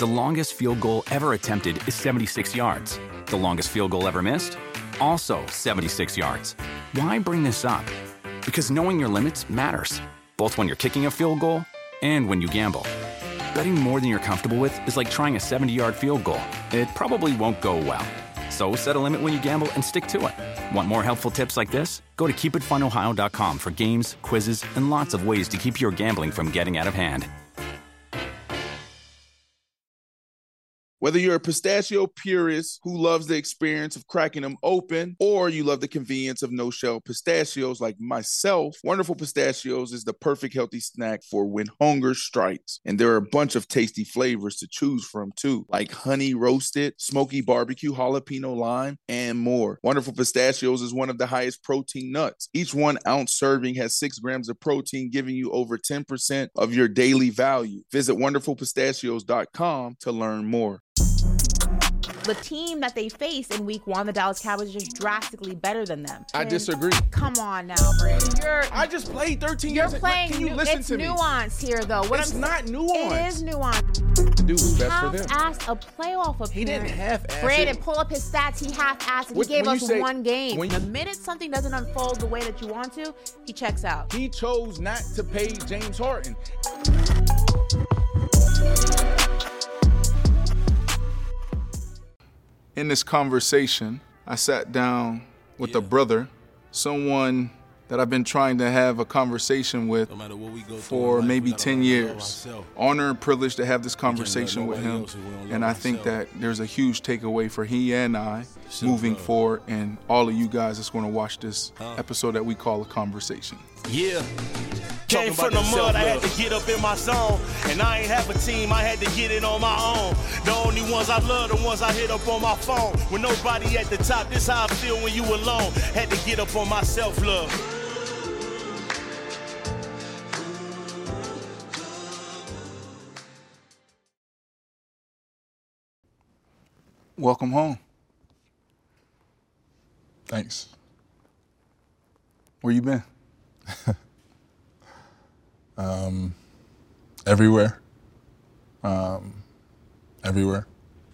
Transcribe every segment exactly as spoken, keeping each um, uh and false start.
The longest field goal ever attempted is seventy-six yards. The longest field goal ever missed? Also seventy-six yards. Why bring this up? Because knowing your limits matters, both when you're kicking a field goal and when you gamble. Betting more than you're comfortable with is like trying a seventy-yard field goal. It probably won't go well. So set a limit when you gamble and stick to it. Want more helpful tips like this? Go to keep it fun ohio dot com for games, quizzes, and lots of ways to keep your gambling from getting out of hand. Whether you're a pistachio purist who loves the experience of cracking them open, or you love the convenience of no-shell pistachios like myself, Wonderful Pistachios is the perfect healthy snack for when hunger strikes. And there are a bunch of tasty flavors to choose from too, like honey roasted, smoky barbecue, jalapeno lime, and more. Wonderful Pistachios is one of the highest protein nuts. Each one ounce serving has six grams of protein, giving you over ten percent of your daily value. Visit wonderful pistachios dot com to learn more. The team that they face in week one, the Dallas Cowboys, is just drastically better than them. I And disagree. Come on now, Brandon. You're I just played thirteen you're years. playing. Can you nu- listen it's to me? nuance here, though. What It's I'm, not nuance. It is nuance. Dude was best for them. Half-assed a playoff appearance. He didn't half-ass Brandon, it. pull up his stats. He half-assed it. He When- gave when us you say- one game. when The you- minute something doesn't unfold the way that you want to, he checks out. He chose not to pay James Harden. In this conversation, I sat down with Yeah. a brother, someone that I've been trying to have a conversation with No matter what we go through for in life, maybe we gotta ten learn to love years. ourselves. Honor and privilege to have this conversation let with nobody him. else if we don't And love I think that ourselves. there's a huge takeaway for he and I Self-love. moving forward, and all of you guys that's going to watch this Huh? episode that we call A Conversation. Yeah. Came Talking from about the that mud, I had self-love. to get up in my zone. And I ain't have a team, I had to get it on my own. The only ones I love, the ones I hit up on my phone. With nobody at the top, this how I feel when you alone. Had to get up on my self-love. Welcome home. Thanks. Where you been? Um, everywhere. Um, everywhere.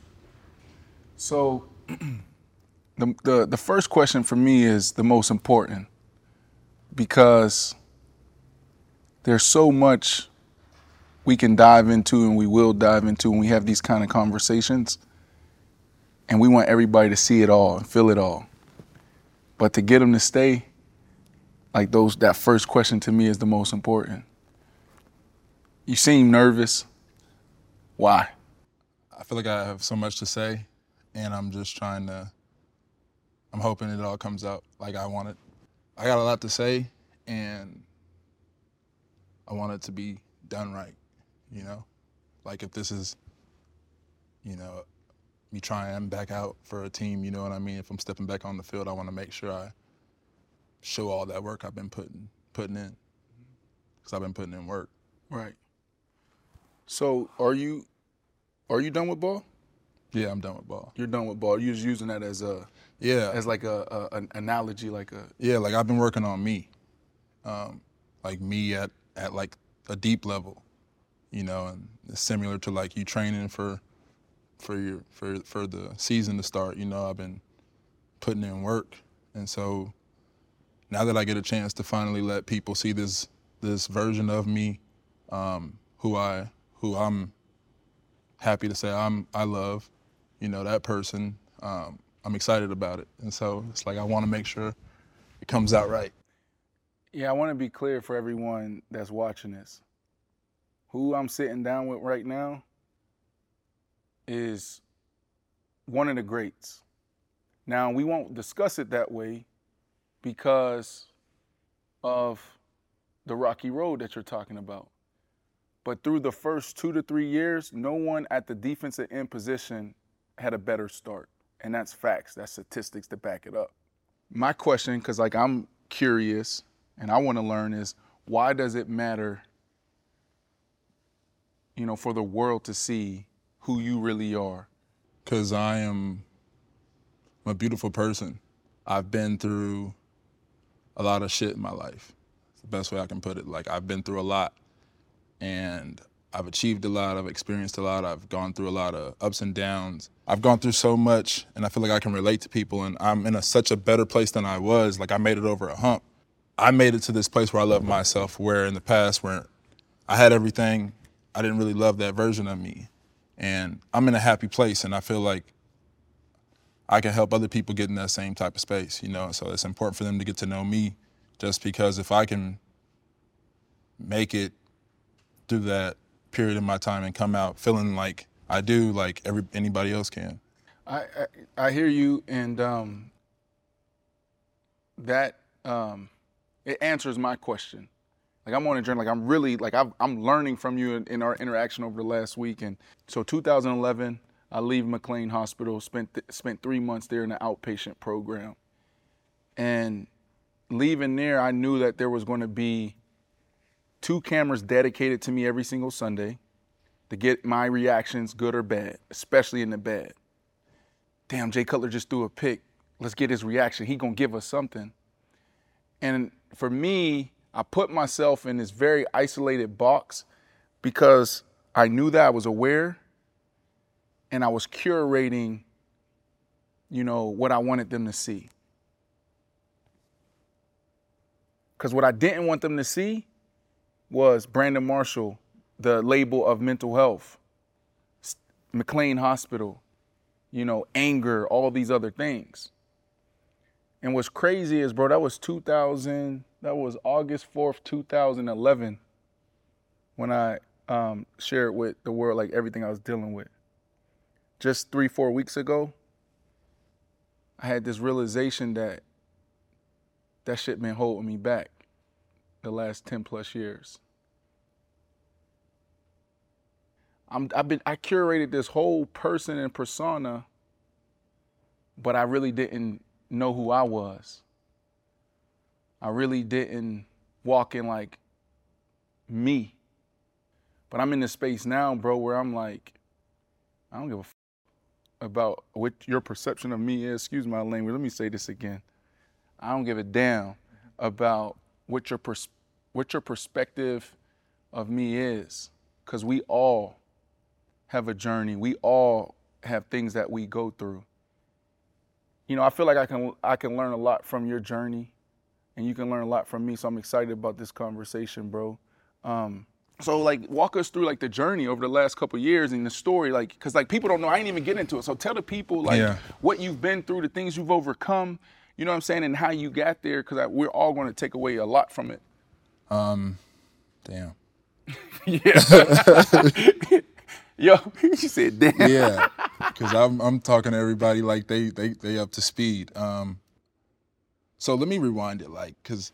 So the, the the first question for me is the most important, because there's so much we can dive into and we will dive into when we have these kind of conversations, and we want everybody to see it all and feel it all. But to get them to stay, like those, that first question to me is the most important. You seem nervous. Why? I feel like I have so much to say, and I'm just trying to, I'm hoping it all comes out like I want it. I got a lot to say, and I want it to be done right, you know? Like if this is, you know, me trying back out for a team, you know what I mean? If I'm stepping back on the field, I want to make sure I show all that work I've been putting putting in, because I've been putting in work. Right. So are you are you done with ball? Yeah, I'm done with ball. You're done with ball. You're just using that as a Yeah. as like a, a an analogy, like a Yeah, like I've been working on me, um, like me at, at like a deep level, you know, and it's similar to like you training for for your for for the season to start. You know, I've been putting in work, and so now that I get a chance to finally let people see this this version of me, um, who I who I'm happy to say I'm I love, you know, that person. Um, I'm excited about it, and so it's like I want to make sure it comes out right. Yeah, I want to be clear for everyone that's watching this. Who I'm sitting down with right now is one of the greats. Now, we won't discuss it that way because of the rocky road that you're talking about. But through the first two to three years, no one at the defensive end position had a better start. And that's facts. That's statistics to back it up. My question, because like I'm curious and I want to learn, is why does it matter, you know, for the world to see who you really are? Because I am I'm a beautiful person. I've been through a lot of shit in my life. It's the best way I can put it. Like, I've been through a lot. And I've achieved a lot, I've experienced a lot, I've gone through a lot of ups and downs. I've gone through so much, and I feel like I can relate to people, and I'm in a, such a better place than I was. Like, I made it over a hump. I made it to this place where I love myself, where in the past, where I had everything, I didn't really love that version of me. And I'm in a happy place, and I feel like I can help other people get in that same type of space, you know? So it's important for them to get to know me, just because if I can make it through that period of my time and come out feeling like I do, like every anybody else can. I I, I hear you, and um, that um, it answers my question. Like, I'm on a journey. Like, I'm really like I've, I'm learning from you in, in our interaction over the last week. And so, two thousand eleven, I leave McLean Hospital. Spent th- spent three months there in the outpatient program, and leaving there, I knew that there was going to be two cameras dedicated to me every single Sunday to get my reactions, good or bad, especially in the bad. Damn, Jay Cutler just threw a pick. Let's get his reaction. He gonna give us something. And for me, I put myself in this very isolated box because I knew that I was aware, and I was curating, you know, what I wanted them to see. Because what I didn't want them to see was Brandon Marshall, the label of mental health, McLean Hospital, you know, anger, all these other things. And what's crazy is, bro, that was two thousand, that was August fourth, two thousand eleven, when I um, shared with the world, like, everything I was dealing with. Just three, four weeks ago, I had this realization that that shit been holding me back the last ten plus years. I'm, I've been, I curated this whole person and persona, but I really didn't know who I was. I really didn't walk in like me. But I'm in this space now, bro, where I'm like, I don't give a f- about what your perception of me is. Excuse my language. Let me say this again. I don't give a damn about what your pers- what your perspective of me is, because we all have a journey. We all have things that we go through. You know, I feel like I can I can learn a lot from your journey, and you can learn a lot from me. So I'm excited about this conversation, bro. Um, so like, walk us through like the journey over the last couple of years and the story, like, because like people don't know. I ain't even get into it. So tell the people like Yeah. what you've been through, the things you've overcome. You know what I'm saying, and how you got there, because we're all going to take away a lot from it. Um, damn. Yeah. Yo, you said damn. Yeah, because I'm I'm talking to everybody like they they they up to speed. Um, so let me rewind it, like, because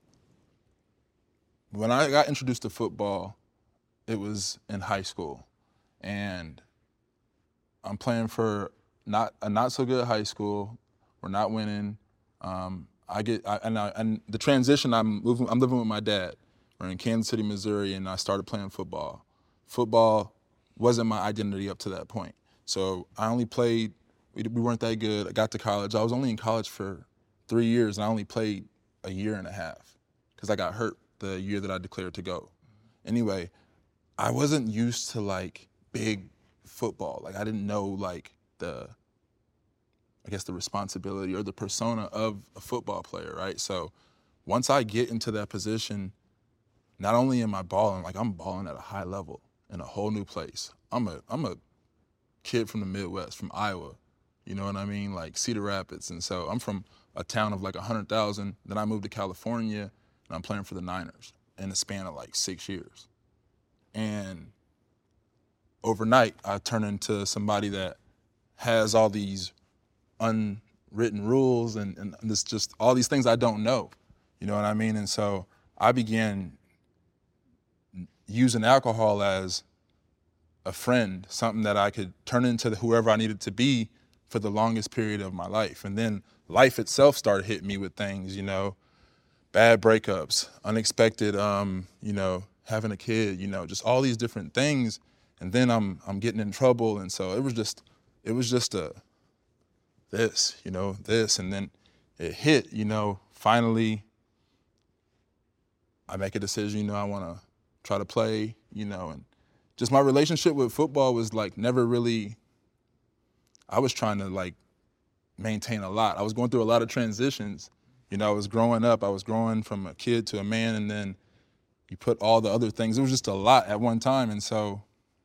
when I got introduced to football, it was in high school, and I'm playing for not a not so good high school. We're not winning. Um, I get I, and I, and the transition. I'm moving. I'm living with my dad. We're in Kansas City, Missouri, and I started playing football. Football wasn't my identity up to that point. So I only played, we, we weren't that good. I got to college. I was only in college for three years, and I only played a year and a half because I got hurt the year that I declared to go. Anyway, I wasn't used to, like, big football. Like, I didn't know, like, the, I guess, the responsibility or the persona of a football player, right? So once I get into that position, not only am I balling, like, I'm balling at a high level in a whole new place. I'm a I'm a kid from the Midwest, from Iowa, you know what I mean? Like Cedar Rapids. And so I'm from a town of like one hundred thousand. Then I moved to California, and I'm playing for the Niners in a span of like six years. And overnight, I turn into somebody that has all these unwritten rules and, and this just all these things I don't know, you know what I mean? And so I began using alcohol as a friend, something that I could turn into whoever I needed to be for the longest period of my life. And then life itself started hitting me with things, you know, bad breakups, unexpected, um, you know, having a kid, you know, just all these different things. And then I'm I'm getting in trouble. And so it was just, it was just a, this, you know, this. And then it hit, you know, finally I make a decision, you know, I want to try to play, you know, and just my relationship with football was like never really, I was trying to like maintain a lot. I was going through a lot of transitions. You know, I was growing up, I was growing from a kid to a man, and then you put all the other things. It was just a lot at one time. And so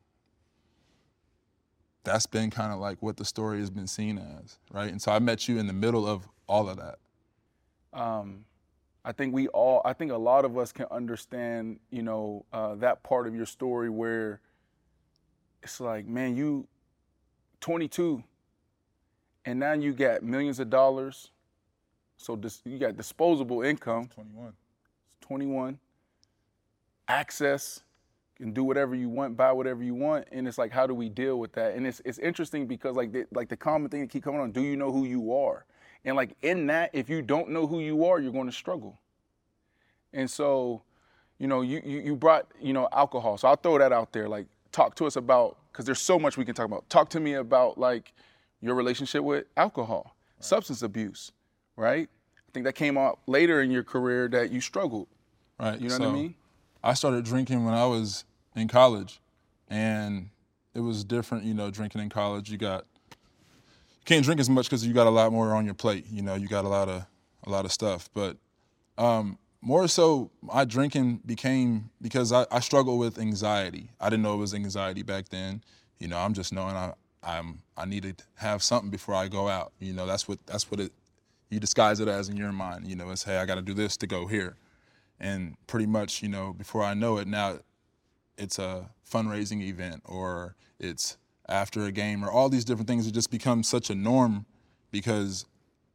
that's been kind of like what the story has been seen as, right? And so I met you in the middle of all of that. Um, I think we all, I think a lot of us can understand, you know, uh, that part of your story where it's like, man, you twenty-two, and now you got millions of dollars. So dis- you got disposable income. twenty-one. twenty-one. Access, you can do whatever you want, buy whatever you want, and it's like, how do we deal with that? And it's it's interesting because like the, like the common thing that keep coming on, do you know who you are? And like in that, if you don't know who you are, you're going to struggle. And so, you know, you you, you brought, you know, alcohol. So I'll throw that out there. Like, talk to us about, because there's so much we can talk about. Talk to me about like your relationship with alcohol, right. Substance abuse, right? I think that came out later in your career that you struggled. Right. You know so what I mean? I started drinking when I was in college, and it was different, you know, drinking in college. You got, you can't drink as much because you got a lot more on your plate. You know, you got a lot of, a lot of stuff. But um, more so, my drinking became because I, I struggled with anxiety. I didn't know it was anxiety back then. You know, I'm just knowing I, I'm, I needed to have something before I go out. You know, that's what, that's what it, you disguise it as in your mind. You know, it's, hey, I got to do this to go here. And pretty much, you know, before I know it, now it's a fundraising event or it's after a game or all these different things. It just becomes such a norm because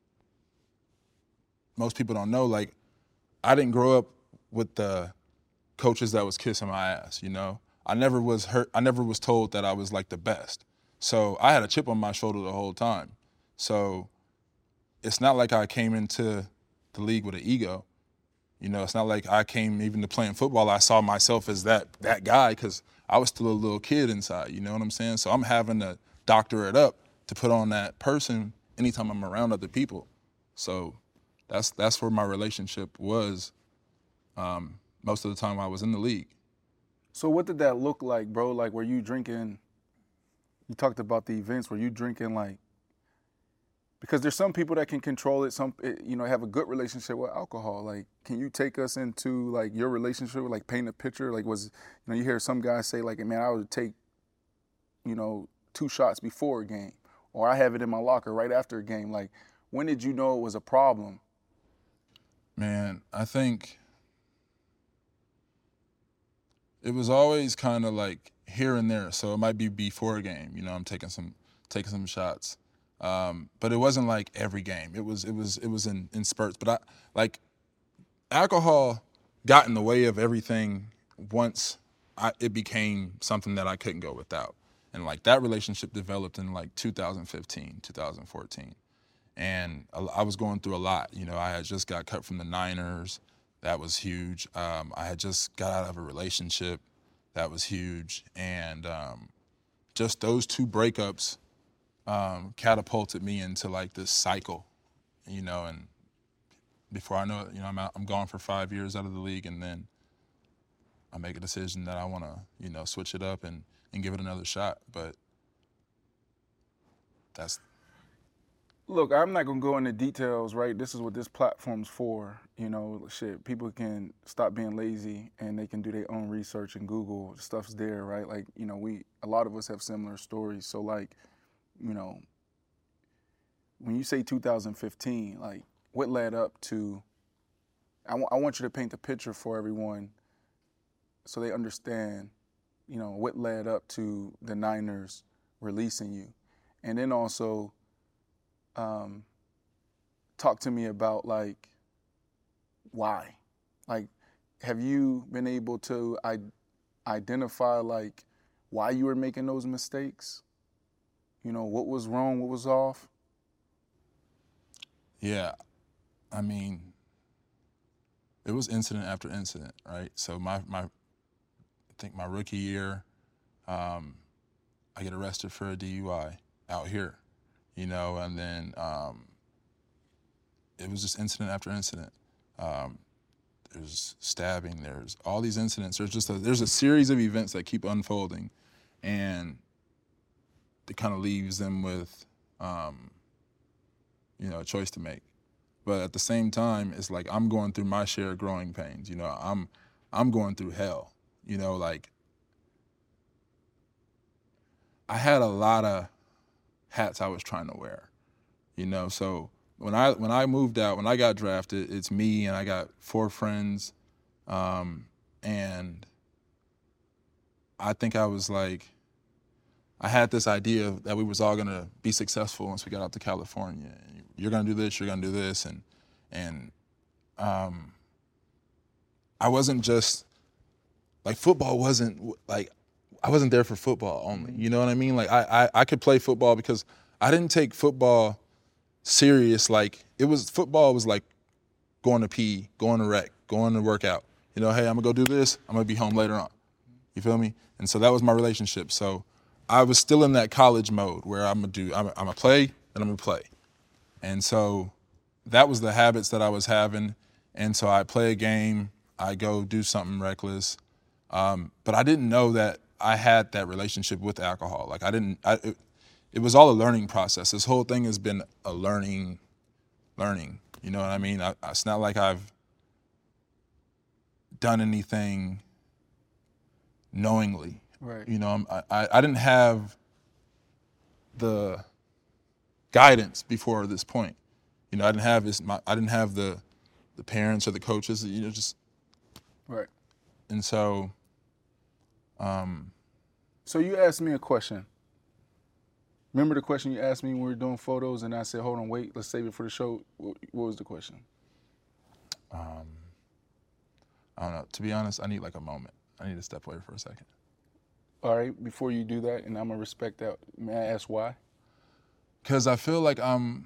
most people don't know, like, I didn't grow up with the coaches that was kissing my ass, you know? I never was hurt. I never was told that I was like the best. So I had a chip on my shoulder the whole time. So it's not like I came into the league with an ego. You know, it's not like I came even to playing football, I saw myself as that that guy because I was still a little kid inside, you know what I'm saying? So I'm having to doctor it up to put on that person anytime I'm around other people. So that's that's where my relationship was um, most of the time I was in the league. So what did that look like, bro? Like, were you drinking, you talked about the events, were you drinking like, because there's some people that can control it, some, you know, have a good relationship with alcohol. Like, can you take us into, like, your relationship, like, paint a picture? Like, was, you know, you hear some guys say, like, man, I would take, you know, two shots before a game, or I have it in my locker right after a game. Like, when did you know it was a problem? Man, I think it was always kind of, like, here and there. So it might be before a game, you know, I'm taking some taking some shots. Um, but it wasn't like every game. It was it was it was in, in spurts. But I like alcohol got in the way of everything once I, it became something that I couldn't go without. And like that relationship developed in like two thousand fifteen, two thousand fourteen. And I was going through a lot. You know, I had just got cut from the Niners. That was huge. Um, I had just got out of a relationship. That was huge. And um, just those two breakups Um, catapulted me into like this cycle, you know, and before I know it, you know, I'm out, I'm gone for five years out of the league, and then I make a decision that I want to, you know, switch it up and, and give it another shot. But that's. Look, I'm not gonna go into details, right? This is what this platform's for. You know, shit, people can stop being lazy and they can do their own research and Google. Stuff's there, right? Like, you know, we, a lot of us have similar stories. So like, you know, when you say two thousand fifteen, like, what led up to, I, w- I want you to paint the picture for everyone so they understand, you know, what led up to the Niners releasing you. And then also um, talk to me about, like, why? Like, have you been able to I- identify, like, why you were making those mistakes? You know, what was wrong, what was off? Yeah, I mean, it was incident after incident, right? So my, my I think my rookie year, um, I get arrested for a D U I out here, you know, and then um, it was just incident after incident. Um, there's stabbing, there's all these incidents. There's just a, there's a series of events that keep unfolding, and it kind of leaves them with, um, you know, a choice to make. But at the same time, it's like I'm going through my share of growing pains. You know, I'm I'm going through hell. You know, like I had a lot of hats I was trying to wear. You know, so when I when I moved out, when I got drafted, it's me and I got four friends, um, and I think I was like, I had this idea that we was all gonna be successful once we got out to California. You're gonna do this, you're gonna do this, and and um, I wasn't just like football wasn't like I wasn't there for football only. You know what I mean? Like I I, I could play football because I didn't take football serious. Like it was football was like going to pee, going to rec, going to work out. You know, hey, I'm gonna go do this. I'm gonna be home later on. You feel me? And so that was my relationship. So I was still in that college mode where I'm gonna do, I'm, I'm gonna play and I'm gonna play. And so that was the habits that I was having. And so I play a game, I go do something reckless. Um, but I didn't know that I had that relationship with alcohol. Like I didn't, I, it, it was all a learning process. This whole thing has been a learning, learning. You know what I mean? I, it's not like I've done anything knowingly. Right. You know, I, I didn't have the guidance before this point. You know, I didn't have this. My, I didn't have the the parents or the coaches. You know, just right. And so, um, so you asked me a question. Remember the question you asked me when we were doing photos, and I said, "Hold on, wait, let's save it for the show." What, what was the question? Um, I don't know. To be honest, I need like a moment. I need to step away for a second. All right, before you do that, and I'm gonna respect that, may I ask why? Because I feel like I'm,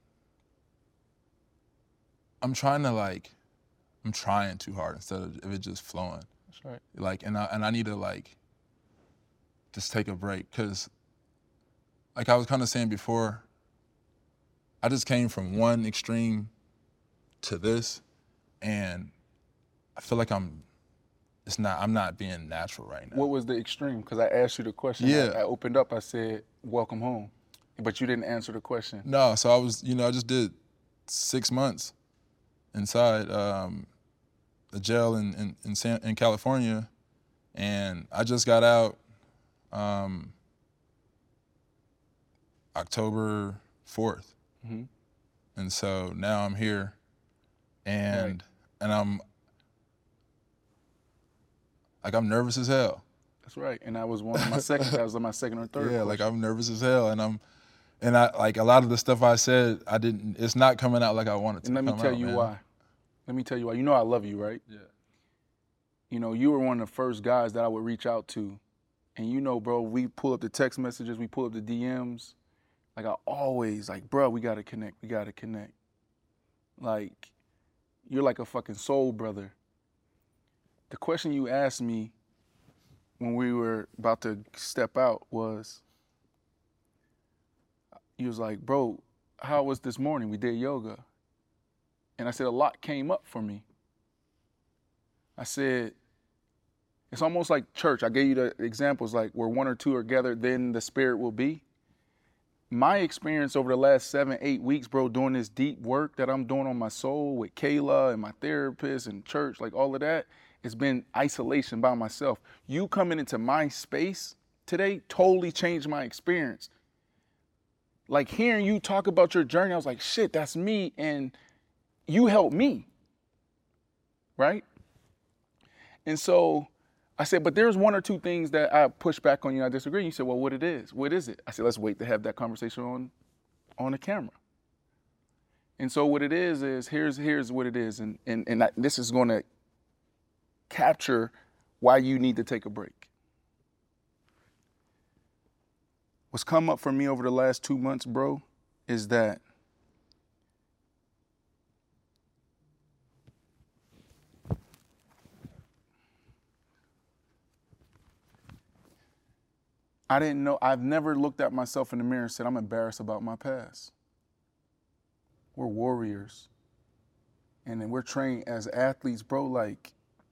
I'm trying to like, I'm trying too hard instead of it just flowing. That's right. Like, and I and I need to like, just take a break. Because, like I was kind of saying before, I just came from one extreme to this, and I feel like I'm. It's not. I'm not being natural right now. What was the extreme? Because I asked you the question. Yeah. I, I opened up. I said, "Welcome home," but you didn't answer the question. No. So I was, you know, I just did six months inside um, the jail in in in, San, in California, and I just got out um, October fourth, mm-hmm. and so now I'm here, and right. and I'm. Like I'm nervous as hell. That's right, and that was one of my second. That was my second or third. Yeah, question. like I'm nervous as hell, and I'm, and I like a lot of the stuff I said, I didn't. It's not coming out like I wanted to. And let me come tell out, you man. why. Let me tell you why. You know I love you, right? Yeah. You know you were one of the first guys that I would reach out to, and you know, bro, we pull up the text messages, we pull up the D Ms. Like I always like, bro, we gotta connect. We gotta connect. Like, you're like a fucking soul brother. The question you asked me when we were about to step out was, he was like, bro, how was this morning? We did yoga. And I said, a lot came up for me. I said, it's almost like church. I gave you the examples, like where one or two are gathered, then the spirit will be. My experience over the last seven, eight weeks, bro, doing this deep work that I'm doing on my soul with Kayla and my therapist and church, like all of that, it's been isolation by myself. You coming into my space today totally changed my experience. Like hearing you talk about your journey, I was like, shit, that's me, and you helped me, right? And so I said, but there's one or two things that I push back on you, I disagree. You said, well, what it is? What is it? I said, let's wait to have that conversation on, on the camera. And so what it is is, here's here's what it is, and, and, and I, this is gonna capture why you need to take a break. What's come up for me over the last two months, bro, is that I didn't know, I've never looked at myself in the mirror and said, I'm embarrassed about my past. We're warriors. and then we're trained as athletes, bro, like,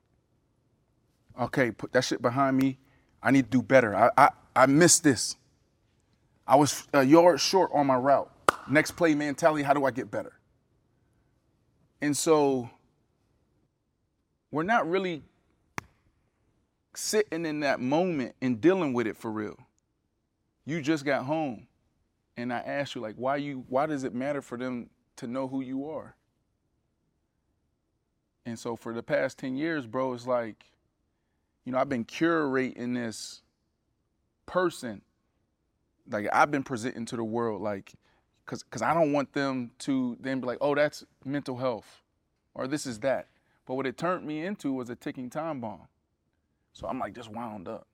okay, put that shit behind me. I need to do better. I I, I missed this. I was a yard short on my route. Next play mentality, how do I get better? And so we're not really sitting in that moment and dealing with it for real. You just got home, and I asked you, like, why you? Why does it matter for them to know who you are? And so for the past ten years, bro, it's like, you know, I've been curating this person. Like, I've been presenting to the world, like, because because I don't want them to then be like, oh, that's mental health, or this is that. But what it turned me into was a ticking time bomb. So I'm like just wound up.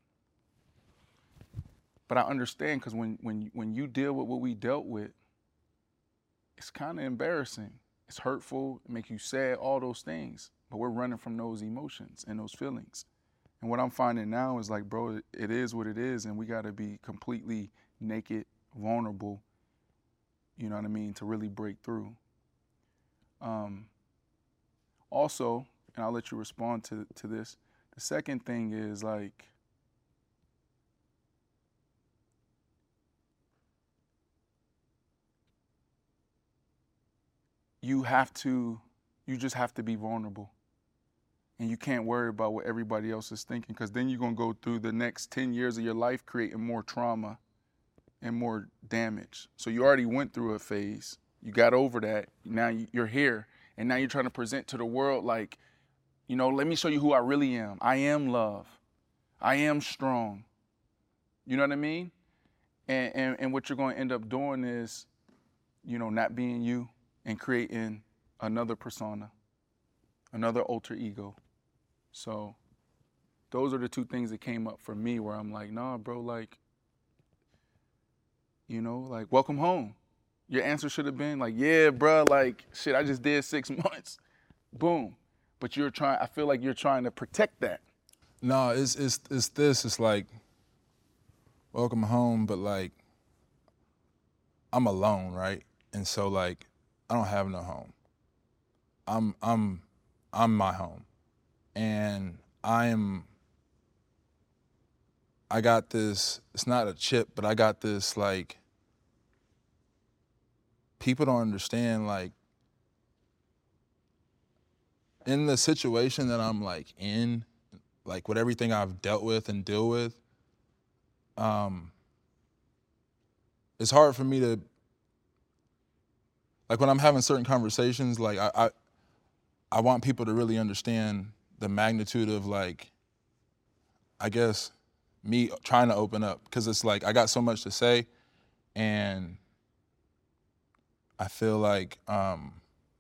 But I understand, because when when when you deal with what we dealt with, it's kind of embarrassing. It's hurtful, it makes you sad, all those things. But we're running from those emotions and those feelings. And what I'm finding now is like, bro, it is what it is, and we got to be completely naked, vulnerable, you know what I mean, to really break through. Um, also, and I'll let you respond to, to this, the second thing is like, you have to, you just have to be vulnerable. And you can't worry about what everybody else is thinking, because then you're going to go through the next ten years of your life creating more trauma and more damage. So you already went through a phase. You got over that. Now you're here. And now you're trying to present to the world like, you know, let me show you who I really am. I am love. I am strong. You know what I mean? And, and, and what you're going to end up doing is, you know, not being you and creating another persona, another alter ego. So those are the two things that came up for me where I'm like, nah, bro, like, you know, like, welcome home. Your answer should have been like, yeah, bro, like, shit, I just did six months. Boom. But you're trying, I feel like you're trying to protect that. No, it's it's it's this. It's like, welcome home, but like, I'm alone, right? And so like, I don't have no home. I'm I'm I'm my home, and I am. I got this. It's not a chip, but I got this like. People don't understand, like, in the situation that I'm like in, like with everything I've dealt with and deal with, um, it's hard for me to, like when I'm having certain conversations, like I, I, I want people to really understand the magnitude of like, I guess, me trying to open up, because it's like I got so much to say, and I feel like um,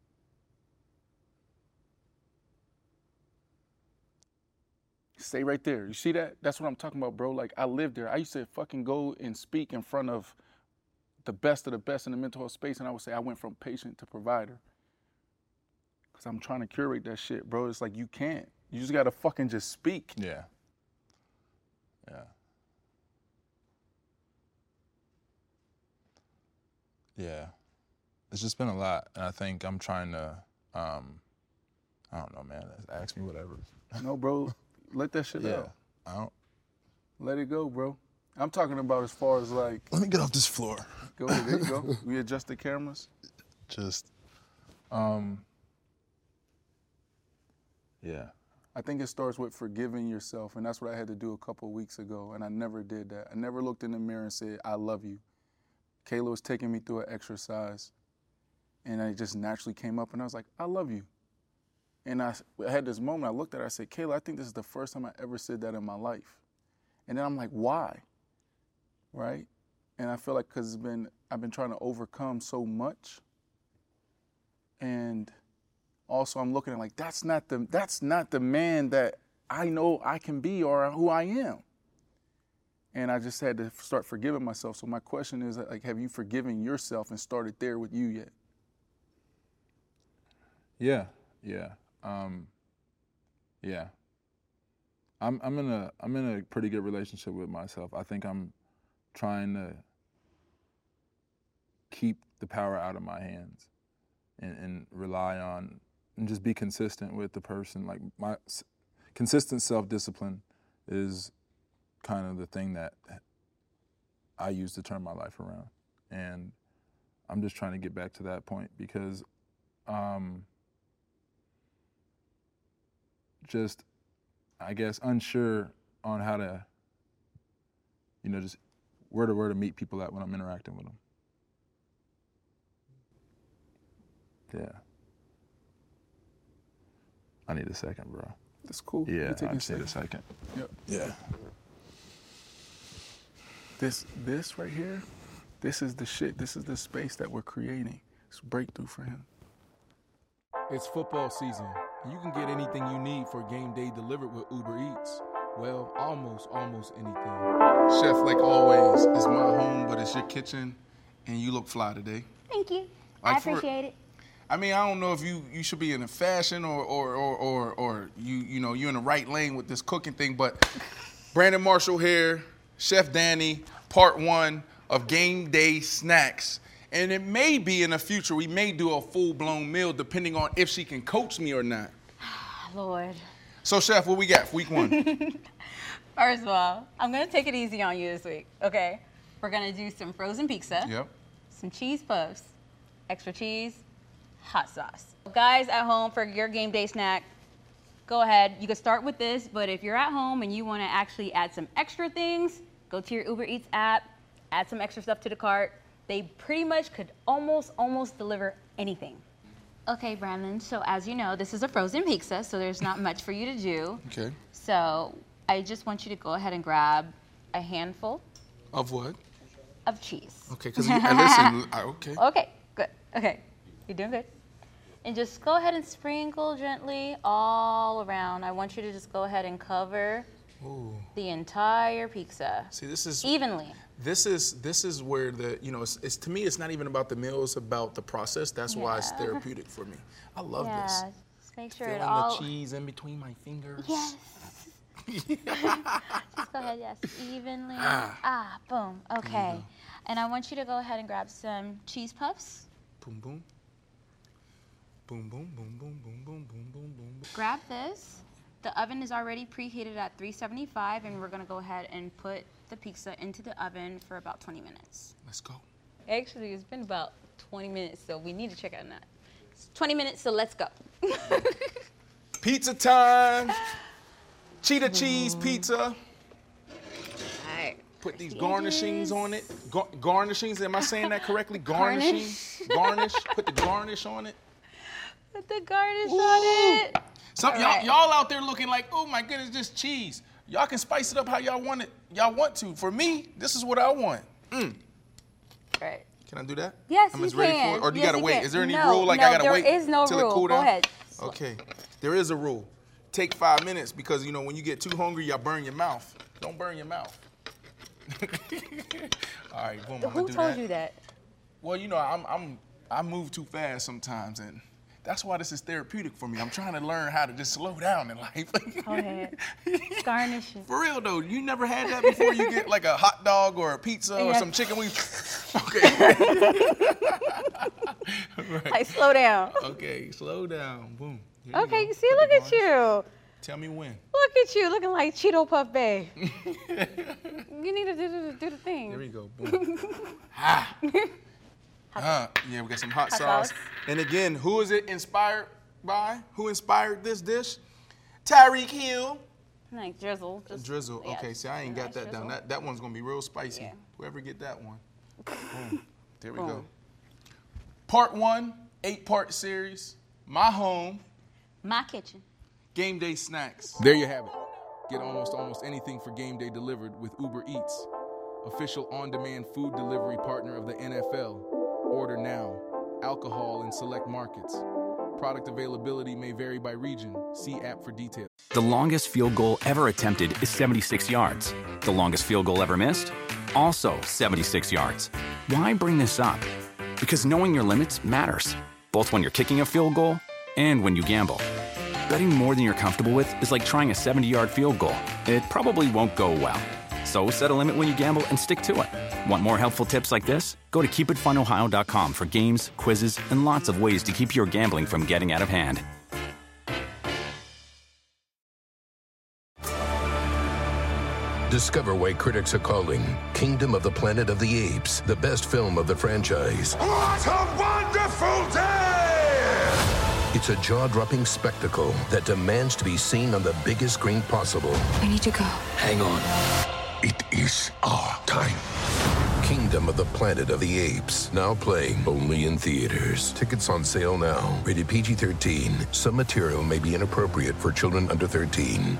stay right there. You see that? That's what I'm talking about, bro. Like, I lived there. I used to fucking go and speak in front of the best of the best in the mental health space, and I would say I went from patient to provider. Because I'm trying to curate that shit, bro. It's like, you can't. You just got to fucking just speak. Yeah. Yeah. Yeah. It's just been a lot, and I think I'm trying to, um, I don't know, man. Ask me whatever. No, bro. Let that shit Yeah. out. I don't. Let it go, bro. I'm talking about as far as like. Let me get off this floor. Go ahead. There you go. We adjust the cameras. Just, um, yeah. I think it starts with forgiving yourself, and that's what I had to do a couple of weeks ago, and I never did that. I never looked in the mirror and said, I love you. Kayla was taking me through an exercise, and it just naturally came up, and I was like, I love you. And I, I had this moment, I looked at her, I said, Kayla, I think this is the first time I ever said that in my life. And then I'm like, why? Right? And I feel like because it's been, I've been trying to overcome so much. And also I'm looking at like, that's not the, that's not the man that I know I can be or who I am. And I just had to start forgiving myself. So my question is, like, have you forgiven yourself and started there with you yet? Yeah, yeah, um, yeah. I'm I'm in a I'm in a pretty good relationship with myself. I think I'm trying to keep the power out of my hands and, and rely on and just be consistent with the person. Like my s- consistent self-discipline is kind of the thing that I use to turn my life around. And I'm just trying to get back to that point because um, just, I guess, unsure on how to, you know, just where to where to meet people at when I'm interacting with them. Yeah. I need a second, bro. That's cool. Yeah, I just need a second. Yep. Yeah. This this right here, this is the shit. This is the space that we're creating. It's a breakthrough for him. It's football season, and you can get anything you need for game day delivered with Uber Eats. Well, almost, almost anything. Chef, like always, it's my home, but it's your kitchen, and you look fly today. Thank you. Like I for- appreciate it. I mean, I don't know if you, you should be in a fashion or or, or or or you you know you're in the right lane with this cooking thing, but Brandon Marshall here, Chef Danny, part one of Game Day Snacks. And it may be in the future, we may do a full-blown meal depending on if she can coach me or not. Lord. So, Chef, what we got for week one? First of all, I'm going to take it easy on you this week, okay? We're going to do some frozen pizza, Yep. some cheese puffs, extra cheese, hot sauce. Guys at home, for your game day snack, go ahead. You can start with this, but if you're at home and you want to actually add some extra things, go to your Uber Eats app, add some extra stuff to the cart. They pretty much could almost, almost deliver anything. Okay, Brandon, so as you know, this is a frozen pizza, so there's not much for you to do. Okay. So I just want you to go ahead and grab a handful Of what? of cheese. Okay, because listen, I, okay. Okay, good. Okay, you're doing good. And just go ahead and sprinkle gently all around. I want you to just go ahead and cover Ooh. the entire pizza See, this is evenly. this is this is where the you know it's, it's to me it's not even about the meal, it's about the process. That's why it's Yeah. therapeutic for me. I love Yeah, this. just make sure Feeling it all. the cheese in between my fingers. Yes. Just go ahead, yes, evenly. Ah. Ah, boom. Okay. And I want you to go ahead and grab some cheese puffs. Boom boom. Boom boom boom boom boom boom boom boom boom. Grab this. The oven is already preheated at three seventy-five, and we're gonna go ahead and put the pizza into the oven for about twenty minutes. Let's go. Actually, it's been about twenty minutes, so we need to check on that. It's twenty minutes, so let's go. Pizza time. Cheetah cheese pizza. All right. Put these garnishings on it. Gar- garnishings, am I saying that correctly? Garnishing. Garnish. Put the garnish on it. Put the garnish Ooh. on it. Some All y'all, right. y'all out there looking like, oh my goodness, just cheese. Y'all can spice it up how y'all want it. Y'all want to. For me, this is what I want. Mm. Right. Can I do that? Yes, I'm you as ready can. for it? Or do you Yes, gotta you wait? can. Is there any No, rule like no, I gotta there wait is no till it rule. cool Go down? ahead. Okay. There is a rule. Take five minutes because you know when you get too hungry, y'all burn your mouth. Don't burn your mouth. All right, boom. I'm Who gonna do told that. you that? Well, you know, I'm I'm I move too fast sometimes, and that's why this is therapeutic for me. I'm trying to learn how to just slow down in life. Go ahead. Garnish it. For real though, you never had that before? You get like a hot dog or a pizza or Yeah. some chicken wings. Okay. Right. Like, slow down. Okay, slow down. Boom. Here you Okay, go. see, Put look the at garnish. you. Tell me when. Look at you, looking like Cheeto Puff Bay. You need to do, do, do the thing. There we go. Boom. ah. Uh, yeah, we got some hot, Hot sauce. sauce. And again, who is it inspired by? Who inspired this dish? Tyreek Hill. Like drizzle. Just, Drizzle. yeah, Okay, see, I ain't nice got that down. drizzle. That that one's gonna be real spicy. Yeah. Whoever get that one. Boom. There we go. Boom. Part one, eight-part series. My home. My kitchen. Game day snacks. There you have it. Get almost almost anything for game day delivered with Uber Eats, official on-demand food delivery partner of the N F L. Order now. Alcohol in select markets. Product availability may vary by region. See app for details. The longest field goal ever attempted is seventy-six yards. The longest field goal ever missed? Also seventy-six yards. Why bring this up? Because knowing your limits matters, both when you're kicking a field goal and when you gamble. Betting more than you're comfortable with is like trying a seventy-yard field goal. It probably won't go well. So set a limit when you gamble and stick to it. Want more helpful tips like this? Go to keep it fun ohio dot com for games, quizzes, and lots of ways to keep your gambling from getting out of hand. Discover why critics are calling Kingdom of the Planet of the Apes the best film of the franchise. What a wonderful day! It's a jaw-dropping spectacle that demands to be seen on the biggest screen possible. We need to go. Hang on. It is our time. Kingdom of the Planet of the Apes, now playing only in theaters. Tickets on sale now. Rated P G thirteen. Some material may be inappropriate for children under thirteen.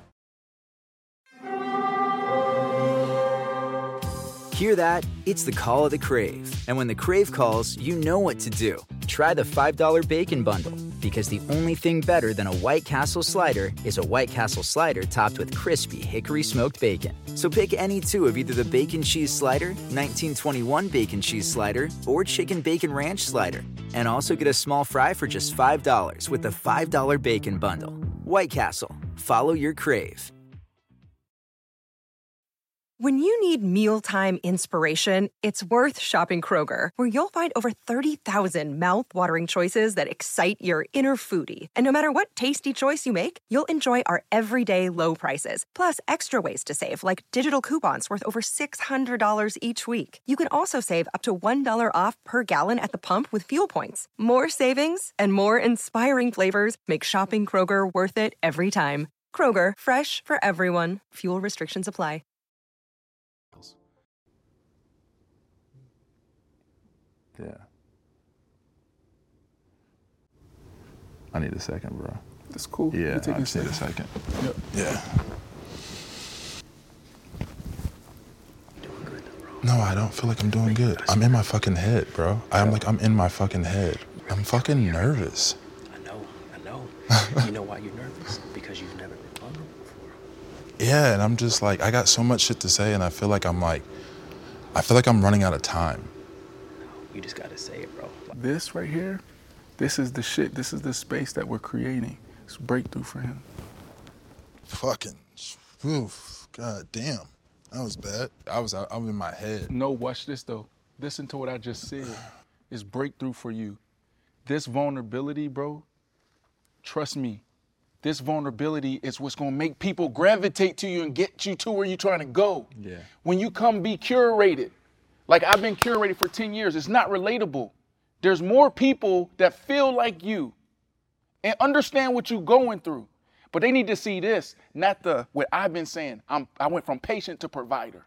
Hear that? It's the call of the Crave. And when the Crave calls, you know what to do. Try the five dollar Bacon Bundle, because the only thing better than a White Castle slider is a White Castle slider topped with crispy hickory smoked bacon. So pick any two of either the Bacon Cheese Slider, nineteen twenty-one Bacon Cheese Slider, or Chicken Bacon Ranch Slider. And also get a small fry for just five dollars with the five dollar Bacon Bundle. White Castle. Follow your Crave. When you need mealtime inspiration, it's worth shopping Kroger, where you'll find over thirty thousand mouth-watering choices that excite your inner foodie. And no matter what tasty choice you make, you'll enjoy our everyday low prices, plus extra ways to save, like digital coupons worth over six hundred dollars each week. You can also save up to one dollar off per gallon at the pump with fuel points. More savings and more inspiring flavors make shopping Kroger worth it every time. Kroger, fresh for everyone. Fuel restrictions apply. Yeah. I need a second, bro. That's cool. Yeah, I just need a second. Yep. Yeah. No, I don't feel like I'm doing good. I'm in my fucking head, bro. I'm like, I'm in my fucking head. I'm fucking nervous. I know, I know. You know why you're nervous? Because you've never been vulnerable before. Yeah, and I'm just like, I got so much shit to say, and I feel like I'm like, I feel like I'm running out of time. You just gotta say it, bro. This right here, this is the shit. This is the space that we're creating. It's a breakthrough for him. Fucking, oof, god damn. That was bad. I was out, I'm in my head. No, watch this though. Listen to what I just said. It's breakthrough for you. This vulnerability, bro, trust me, this vulnerability is what's gonna make people gravitate to you and get you to where you're trying to go. Yeah. When you come be curated, like I've been curated for ten years, it's not relatable. There's more people that feel like you and understand what you're going through. But they need to see this, not the, what I've been saying. I'm, I went from patient to provider.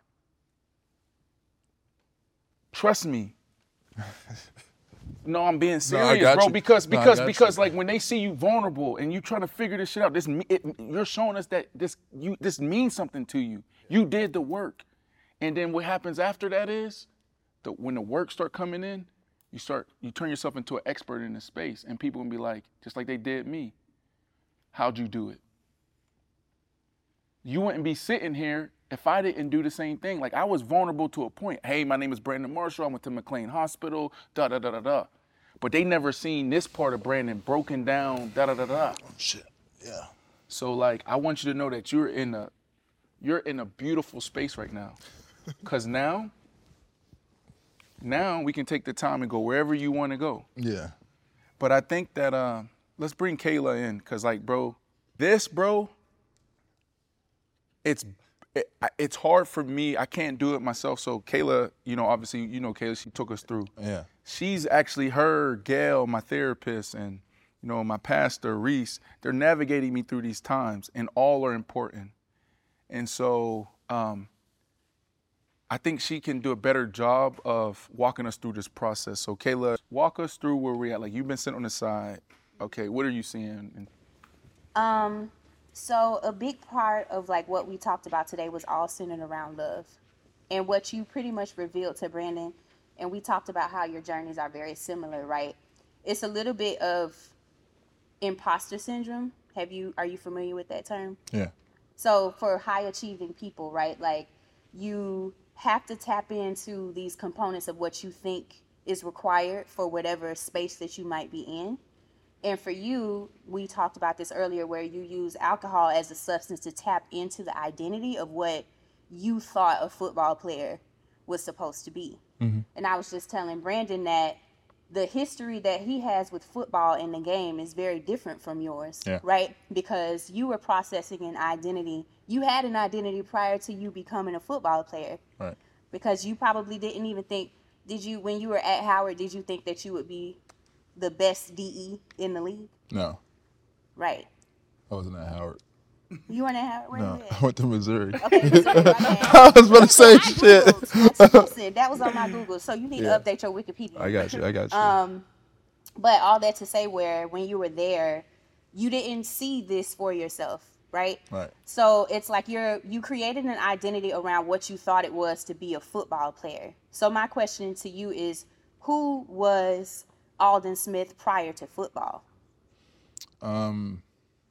Trust me. No, I'm being serious, no, bro. You. Because, no, because, because, you. like when they see you vulnerable and you trying to figure this shit out, this it, you're showing us that this you this means something to you. You did the work. And then what happens after that is, the, when the work start coming in, you start, you turn yourself into an expert in the space, and people can be like, just like they did me, how'd you do it? You wouldn't be sitting here if I didn't do the same thing. Like I was vulnerable to a point. Hey, my name is Brandon Marshall. I went to McLean Hospital, da da da da da. But they never seen this part of Brandon broken down, da da da da. Oh shit, yeah. So like, I want you to know that you're in a, you're in a beautiful space right now, cause now. Now we can take the time and go wherever you want to go. Yeah. But I think that uh, let's bring Kayla in, because like, bro, this, bro, it's it, it's hard for me. I can't do it myself. So Kayla, you know, obviously, you know Kayla, she took us through. Yeah. She's actually her, Gail, my therapist, and, you know, my pastor, Reese, they're navigating me through these times, and all are important. And so, um, I think she can do a better job of walking us through this process. So Kayla, walk us through where we're at. Like you've been sitting on the side. Okay, what are you seeing? Um, so a big part of like what we talked about today was all centered around love. And what you pretty much revealed to Brandon, and we talked about how your journeys are very similar, right? It's a little bit of imposter syndrome. Have you, are you familiar with that term? Yeah. So for high achieving people, right? Like you have to tap into these components of what you think is required for whatever space that you might be in. And for you, we talked about this earlier, where you use alcohol as a substance to tap into the identity of what you thought a football player was supposed to be. Mm-hmm. And I was just telling Brandon that the history that he has with football in the game is very different from yours, yeah. right? Because you were processing an identity. You had an identity prior to you becoming a football player. Right. Because you probably didn't even think, did you, when you were at Howard, did you think that you would be the best D E in the league? No. Right. I wasn't at Howard. You weren't at Howard? Where no, you at? I went to Missouri. Okay, Missouri, my bad. I was about to say shit. That's posted. That was on my Google, so you need Yeah. to update your Wikipedia. I got you, I got you. Um, but all that to say, where when you were there, you didn't see this for yourself, right? Right. So it's like you're you created an identity around what you thought it was to be a football player. So my question to you is, who was Aldon Smith prior to football? Um,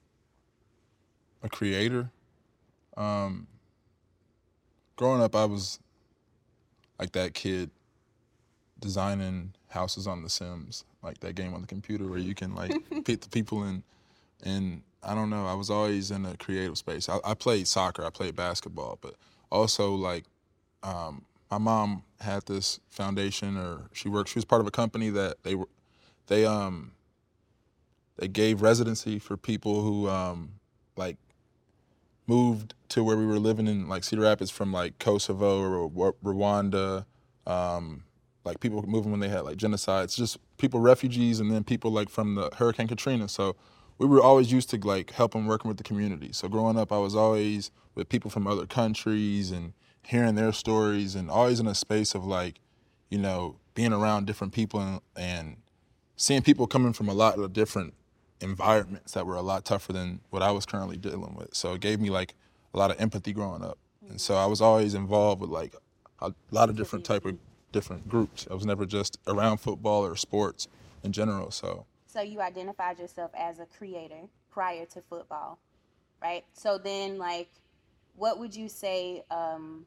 a creator. Um, growing up, I was like that kid designing houses on The Sims, like that game on the computer where you can like pick the people in. And I don't know, I was always in a creative space. I, I played soccer, I played basketball, but also like um, my mom had this foundation, or she worked. She was part of a company that they were, they um, they gave residency for people who um, like moved to where we were living in, like Cedar Rapids, from like Kosovo or Rwanda, um, like people moving when they had like genocides, just people, refugees, and then people like from the Hurricane Katrina. So we were always used to like helping, working with the community. So growing up, I was always with people from other countries and hearing their stories, and always in a space of like, you know, being around different people and, and seeing people coming from a lot of different environments that were a lot tougher than what I was currently dealing with. So it gave me like a lot of empathy growing up. Mm-hmm. And so I was always involved with like a lot of different type of different groups. I was never just around football or sports in general. So So you identified yourself as a creator prior to football, right? So then like, what would you say, um,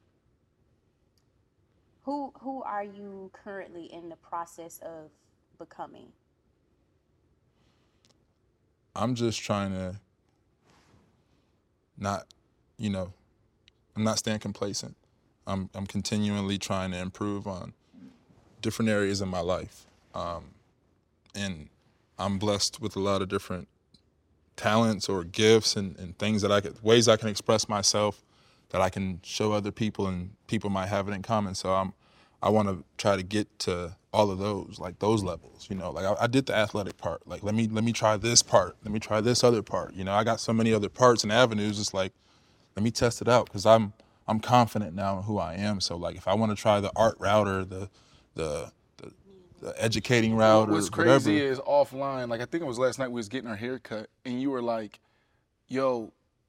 who who are you currently in the process of becoming? I'm just trying to not, you know, I'm not staying complacent. I'm I'm continually trying to improve on different areas in my life. Um, and I'm blessed with a lot of different talents or gifts and, and things that I could, ways I can express myself that I can show other people, and people might have it in common. So I'm, I want to try to get to all of those, like those levels, you know, like I, I did the athletic part. Like, let me, let me try this part. Let me try this other part. You know, I got so many other parts and avenues. It's like, let me test it out. Cause I'm, I'm confident now in who I am. So like, if I want to try the art route or the, the, the, the educating route or What's whatever. crazy is offline, like I think it was last night we was getting our hair cut, and you were like, yo,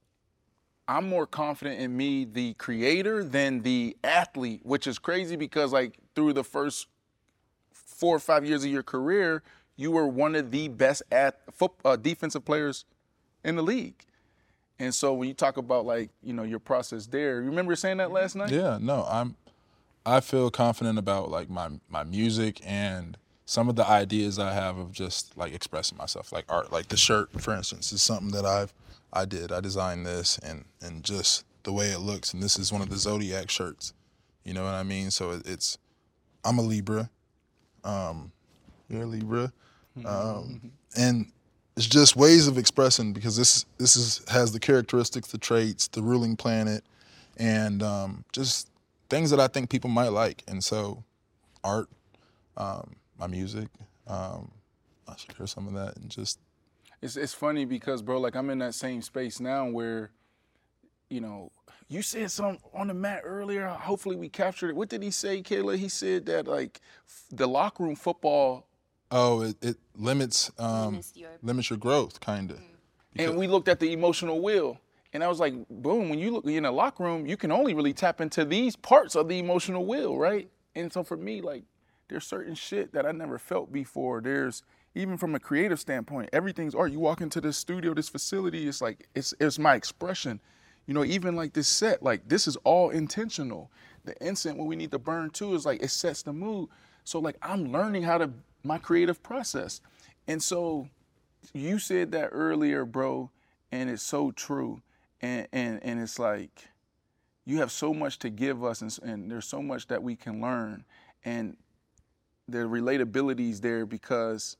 I'm more confident in me, the creator, than the athlete, which is crazy because like through the first four or five years of your career, you were one of the best at foot, uh, defensive players in the league. And so when you talk about like, you know, your process there, you remember saying that last night? Yeah, no, I'm, I feel confident about like my, my music and some of the ideas I have of just like expressing myself, like art, like the shirt, for instance, is something that I've, I did. I designed this, and, and just the way it looks. And this is one of the Zodiac shirts. You know what I mean? So it, it's, I'm a Libra. Um, you're a Libra. Um, and it's just ways of expressing, because this, this is, has the characteristics, the traits, the ruling planet, and um, just things that I think people might like. And so art, um, my music, um, I should hear some of that, and just, It's it's funny because, bro, like I'm in that same space now where, you know, you said something on the mat earlier. Hopefully we captured it. What did he say, Kayla? He said that like f- the locker room football. Oh, it, it limits um, Limits your- limits your growth, kind of. And we looked at the emotional will, and I was like, boom. When you look in a locker room, you can only really tap into these parts of the emotional will, right? And so for me, like, there's certain shit that I never felt before. There's even from a creative standpoint, everything's art. You walk into this studio, this facility, it's like, it's it's my expression. You know, even like this set, like this is all intentional. The incense, when we need to burn too, is like, it sets the mood. So like, I'm learning how to, my creative process. And so you said that earlier, bro, and it's so true. And and and it's like, you have so much to give us, and, and there's so much that we can learn. And the relatability is there because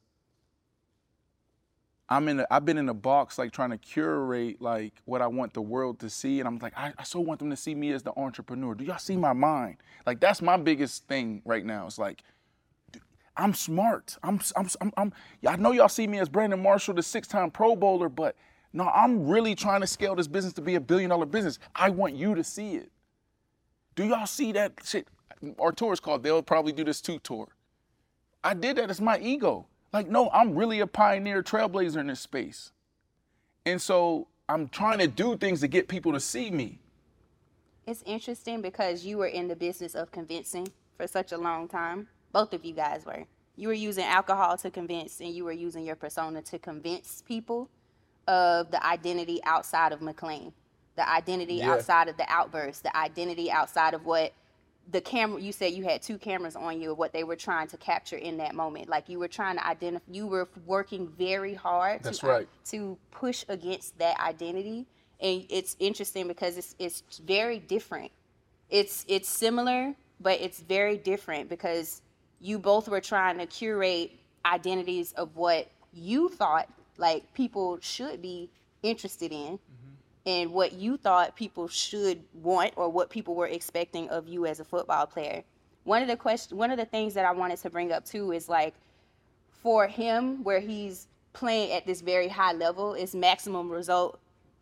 I'm in a, I've been in a box like trying to curate like what I want the world to see, and I'm like, I, I so want them to see me as the entrepreneur. Do y'all see my mind? Like that's my biggest thing right now. It's like, dude, I'm smart. I'm I'm I'm, I'm I know y'all see me as Brandon Marshall, the six-time Pro Bowler, but no, I'm really trying to scale this business to be a billion-dollar business. I want you to see it. Do y'all see that shit? Our tour is called They'll Probably Do This Too tour. I did that as my ego. Like, no, I'm really a pioneer trailblazer in this space. And so I'm trying to do things to get people to see me. It's interesting because you were in the business of convincing for such a long time. Both of you guys were. You were using alcohol to convince, and you were using your persona to convince people of the identity outside of McLean, the identity Yeah. outside of the outburst, the identity outside of what the camera, you said you had two cameras on you of what they were trying to capture in that moment. Like you were trying to identify, you were working very hard That's to, right. to push against that identity. And it's interesting because it's it's very different. It's it's similar, but it's very different because you both were trying to curate identities of what you thought like people should be interested in. And what you thought people should want or what people were expecting of you as a football player. One of the question, one of the things that I wanted to bring up too is like for him where he's playing at this very high level is maximum result,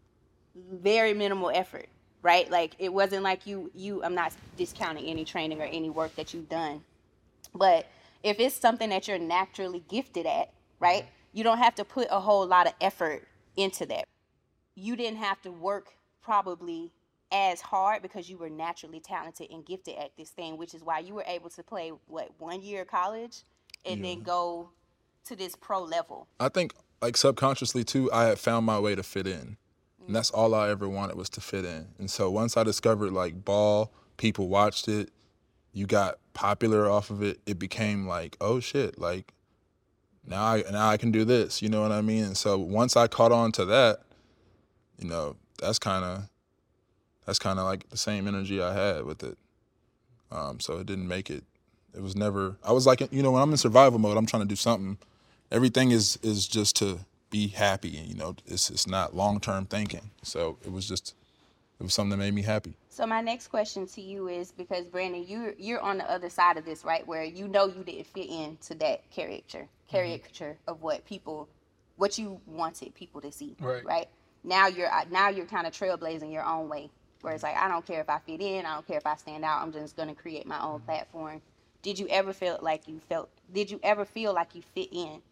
very minimal effort, right? Like it wasn't like you, you, I'm not discounting any training or any work that you've done, but if it's something that you're naturally gifted at, right? You don't have to put a whole lot of effort into that. You didn't have to work probably as hard because you were naturally talented and gifted at this thing, which is why you were able to play, what, one year of college and Yeah. then go to this pro level. I think, like, subconsciously, too, I had found my way to fit in. And that's all I ever wanted was to fit in. And so once I discovered, like, ball, people watched it, you got popular off of it, it became like, oh, shit, like, now I, now I can do this, you know what I mean? And so once I caught on to that, you know, that's kind of that's kind of like the same energy I had with it. Um, so it didn't make it. It was never. I was like, you know, when I'm in survival mode, I'm trying to do something. Everything is is just to be happy, and you know, it's it's not long term thinking. So it was just, it was something that made me happy. So my next question to you is because Brandon, you you're on the other side of this, right? Where you know you didn't fit into that caricature, caricature mm-hmm. of what people, what you wanted people to see, Right. right? Now you're now you're kind of trailblazing your own way, where it's like I don't care if I fit in, I don't care if I stand out, I'm just gonna create my own platform. Did you ever feel like you felt? Did you ever feel like you fit in,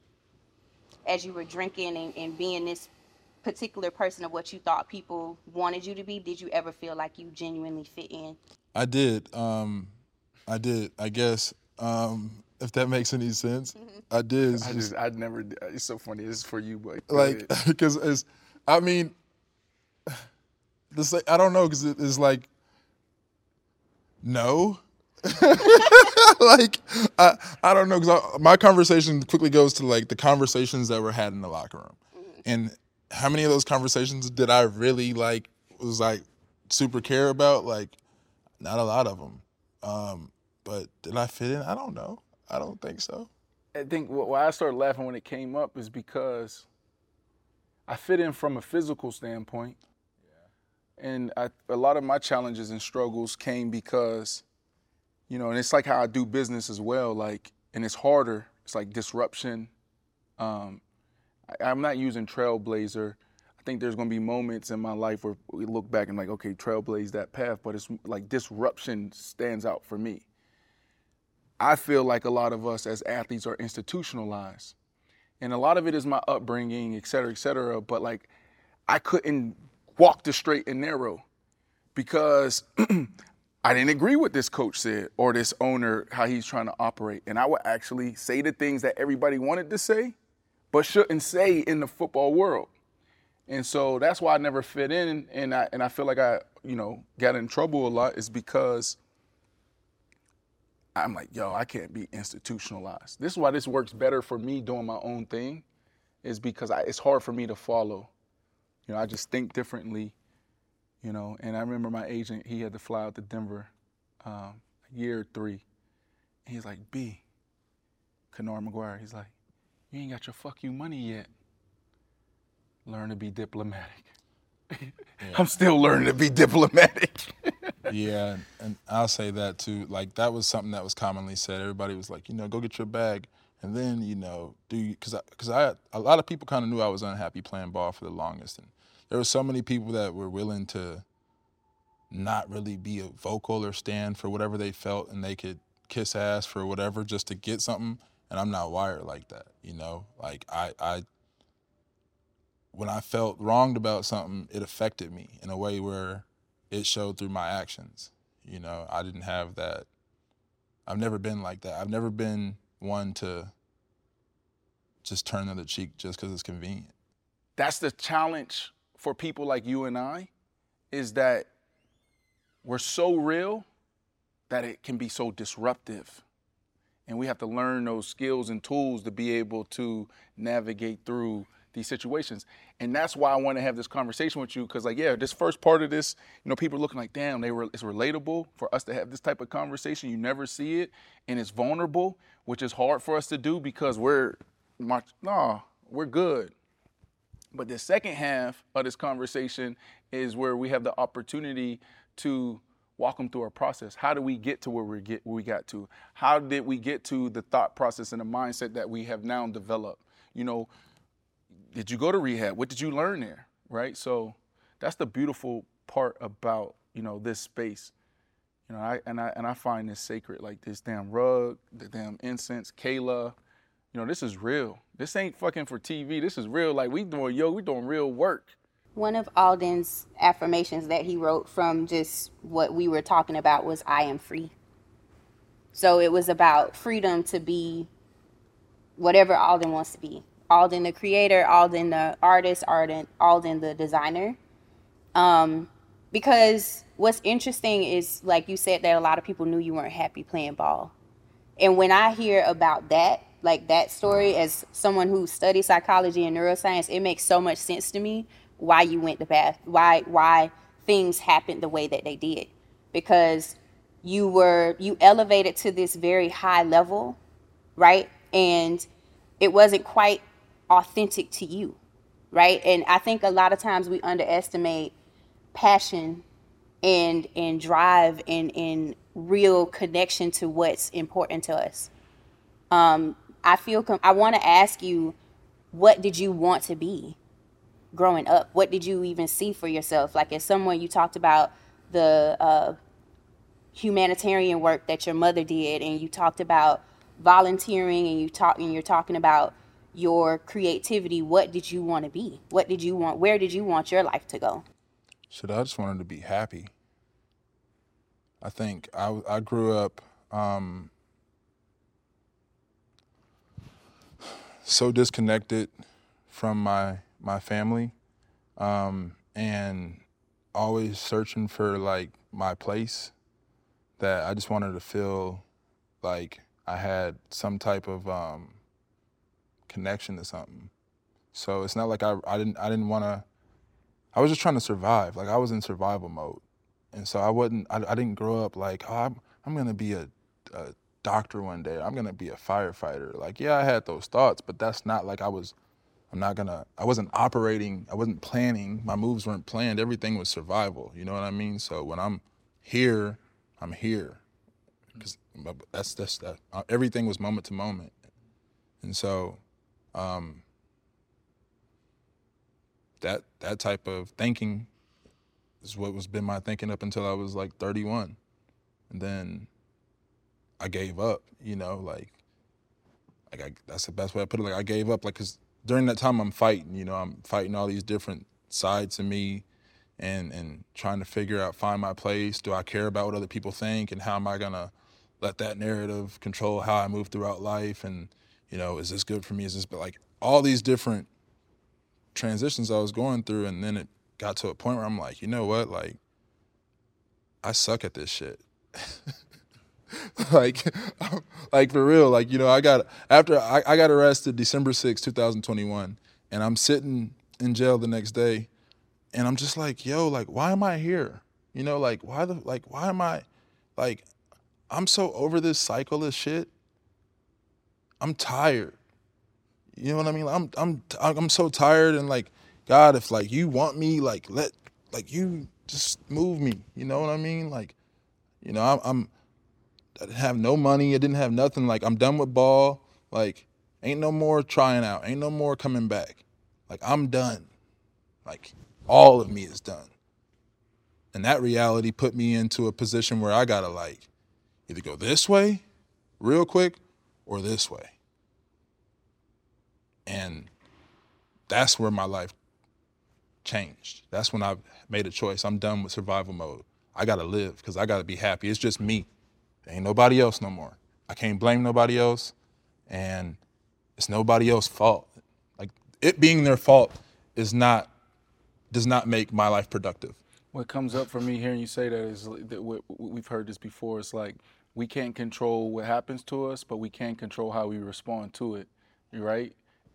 as you were drinking and, and being this particular person of what you thought people wanted you to be? Did you ever feel like you genuinely fit in? I did. Um, I did. I guess um, if that makes any sense, mm-hmm. I did. It's I just, just I never. It's so funny. This is for you, but like because it's. I mean, this I don't know because it is like, no, like I I don't know because my conversation quickly goes to like the conversations that were had in the locker room, mm-hmm. and how many of those conversations did I really like was like super care about? Like, not a lot of them. Um, but did I fit in? I don't know. I don't think so. I think why I started laughing when it came up is because I fit in from a physical standpoint. Yeah. And I, a lot of my challenges and struggles came because, you know, and it's like how I do business as well, like, and it's harder. It's like disruption. Um, I, I'm not using trailblazer. I think there's gonna be moments in my life where we look back and like, okay, trailblaze that path, but it's like disruption stands out for me. I feel like a lot of us as athletes are institutionalized. And a lot of it is my upbringing, et cetera, et cetera. But like, I couldn't walk the straight and narrow because I didn't agree with this coach said or this owner, how he's trying to operate. And I would actually say the things that everybody wanted to say, but shouldn't say in the football world. And so that's why I never fit in. And I, and I feel like I, you know, got in trouble a lot is because I'm like, yo, I can't be institutionalized. This is why this works better for me doing my own thing, is because I, it's hard for me to follow. You know, I just think differently, you know. And I remember my agent, he had to fly out to Denver um, a year or three. And he's like, B, Kennard McGuire, he's like, you ain't got your fuck you money yet. Learn to be diplomatic. Yeah. I'm still learning to be diplomatic. Yeah, and I'll say that too. Like, that was something that was commonly said. Everybody was like, you know, go get your bag, and then, you know, do you, because I, cause I, a lot of people kind of knew I was unhappy playing ball for the longest, and there were so many people that were willing to not really be a vocal or stand for whatever they felt, and they could kiss ass for whatever just to get something, and I'm not wired like that, you know? Like, I, I when I felt wronged about something, it affected me in a way where it showed through my actions. You know, I didn't have that. I've never been like that. I've never been one to just turn the other cheek just because it's convenient. That's the challenge for people like you and I, is that we're so real that it can be so disruptive. And we have to learn those skills and tools to be able to navigate through these situations. And that's why I want to have this conversation with you, because, like, yeah, this first part of this, you know, people are looking like, damn, they were, it's relatable for us to have this type of conversation. You never see it, and it's vulnerable, which is hard for us to do because we're, no, we're good. But the second half of this conversation is where we have the opportunity to walk them through our process. How do we get to where we get where we got to? How did we get to the thought process and the mindset that we have now developed? You know, did you go to rehab? What did you learn there, right? So that's the beautiful part about, you know, this space. You know, I and I and I find this sacred, like this damn rug, the damn incense, Kayla. You know, this is real. This ain't fucking for T V. This is real. Like, we doing, yo, we doing real work. One of Alden's affirmations that he wrote from just what we were talking about was, I am free. So it was about freedom to be whatever Alden wants to be. Alden the creator, Alden the artist, Alden, Alden the designer. Um, because what's interesting is, like you said, that a lot of people knew you weren't happy playing ball. And when I hear about that, like that story, as someone who studies psychology and neuroscience, it makes so much sense to me why you went the path, why why things happened the way that they did. Because you were, you elevated to this very high level, right? And it wasn't quite authentic to you, right? And I think a lot of times we underestimate passion and and drive and, and real connection to what's important to us. Um, I feel, com- I want to ask you, what did you want to be growing up? What did you even see for yourself? Like, as someone, you talked about the uh, humanitarian work that your mother did, and you talked about volunteering, and you talk, and you're talking about your creativity. What did you want to be? What did you want? Where did you want your life to go? Shit, I just wanted to be happy. I think I, I grew up um, so disconnected from my my family, um, and always searching for like my place, that I just wanted to feel like I had some type of um, connection to something. So it's not like I I didn't I didn't want to. I was just trying to survive. Like, I was in survival mode, and so I wasn't. I, I didn't grow up like, oh, I'm I'm gonna be a, a doctor one day. I'm gonna be a firefighter. Like, yeah, I had those thoughts, but that's not like I was. I'm not gonna. I wasn't operating. I wasn't planning. My moves weren't planned. Everything was survival. You know what I mean? So when I'm here, I'm here, because that's that's that. Everything was moment to moment, and so. Um, That that type of thinking is what was been my thinking up until I was like thirty-one, and then I gave up. You know, like, like I, that's the best way I put it. Like, I gave up, like, because during that time I'm fighting. You know, I'm fighting all these different sides of me, and and trying to figure out, find my place. Do I care about what other people think, and how am I gonna let that narrative control how I move throughout life? And, you know, is this good for me? Is this, but like all these different transitions I was going through, and then it got to a point where I'm like, you know what, like, I suck at this shit. like, like for real, like, you know, I got, after I, I got arrested December sixth, twenty twenty-one, and I'm sitting in jail the next day, and I'm just like, yo, like, why am I here? You know, like, why the, like, why am I, like, I'm so over this cycle of shit. I'm tired. You know what I mean? I'm I'm I'm so tired, and like, God, if like you want me, like let like you just move me. You know what I mean? Like, you know, I'm, I'm I didn't have no money. I didn't have nothing. Like, I'm done with ball. Like, ain't no more trying out. Ain't no more coming back. Like, I'm done. Like, all of me is done. And that reality put me into a position where I gotta like either go this way real quick or this way. And that's where my life changed. That's when I made a choice. I'm done with survival mode. I gotta live because I gotta be happy. It's just me. There ain't nobody else no more. I can't blame nobody else, and it's nobody else's fault. Like, it being their fault is not, does not make my life productive. What comes up for me hearing you say that is that we've heard this before. It's like we can't control what happens to us, but we can control how we respond to it. You right?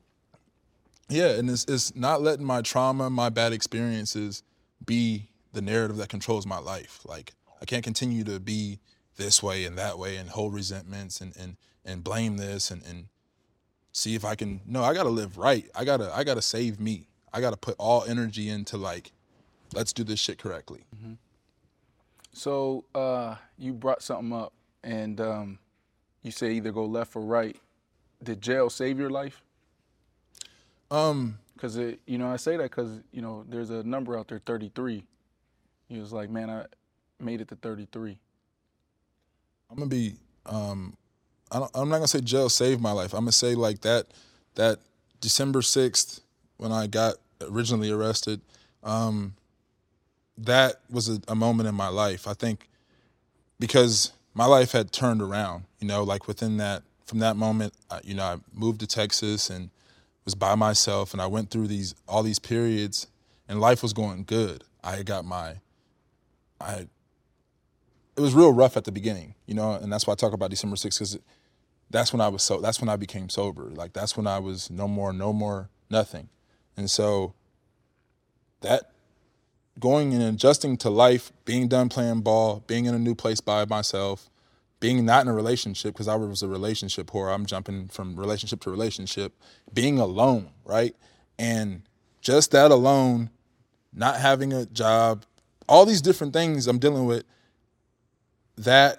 Yeah, and it's it's not letting my trauma, my bad experiences be the narrative that controls my life. Like, I can't continue to be this way and that way and hold resentments and and and blame this and and see if I can. No, I gotta live right. I gotta I gotta save me. I gotta put all energy into like, let's do this shit correctly. Mm-hmm. So uh, you brought something up, and um, you say either go left or right. Did jail save your life? Um, because it, you know, I say that because you know there's a number out there, thirty-three. He was like, man, I made it to thirty-three. I'm gonna be. Um, I don't, I'm not gonna say jail saved my life. I'm gonna say like that. That December sixth when I got originally arrested. Um, that was a, a moment in my life. I think because my life had turned around. You know, like within that, from that moment, I, you know, I moved to Texas and was by myself, and I went through these all these periods, and life was going good. I got my, I. It was real rough at the beginning, you know, and that's why I talk about December sixth, because that's when I was so. That's when I became sober. Like that's when I was no more, no more, nothing, and so that going and adjusting to life, being done playing ball, being in a new place by myself, being not in a relationship, because I was a relationship whore. I'm jumping from relationship to relationship, being alone, right? And just that alone, not having a job, all these different things I'm dealing with, that,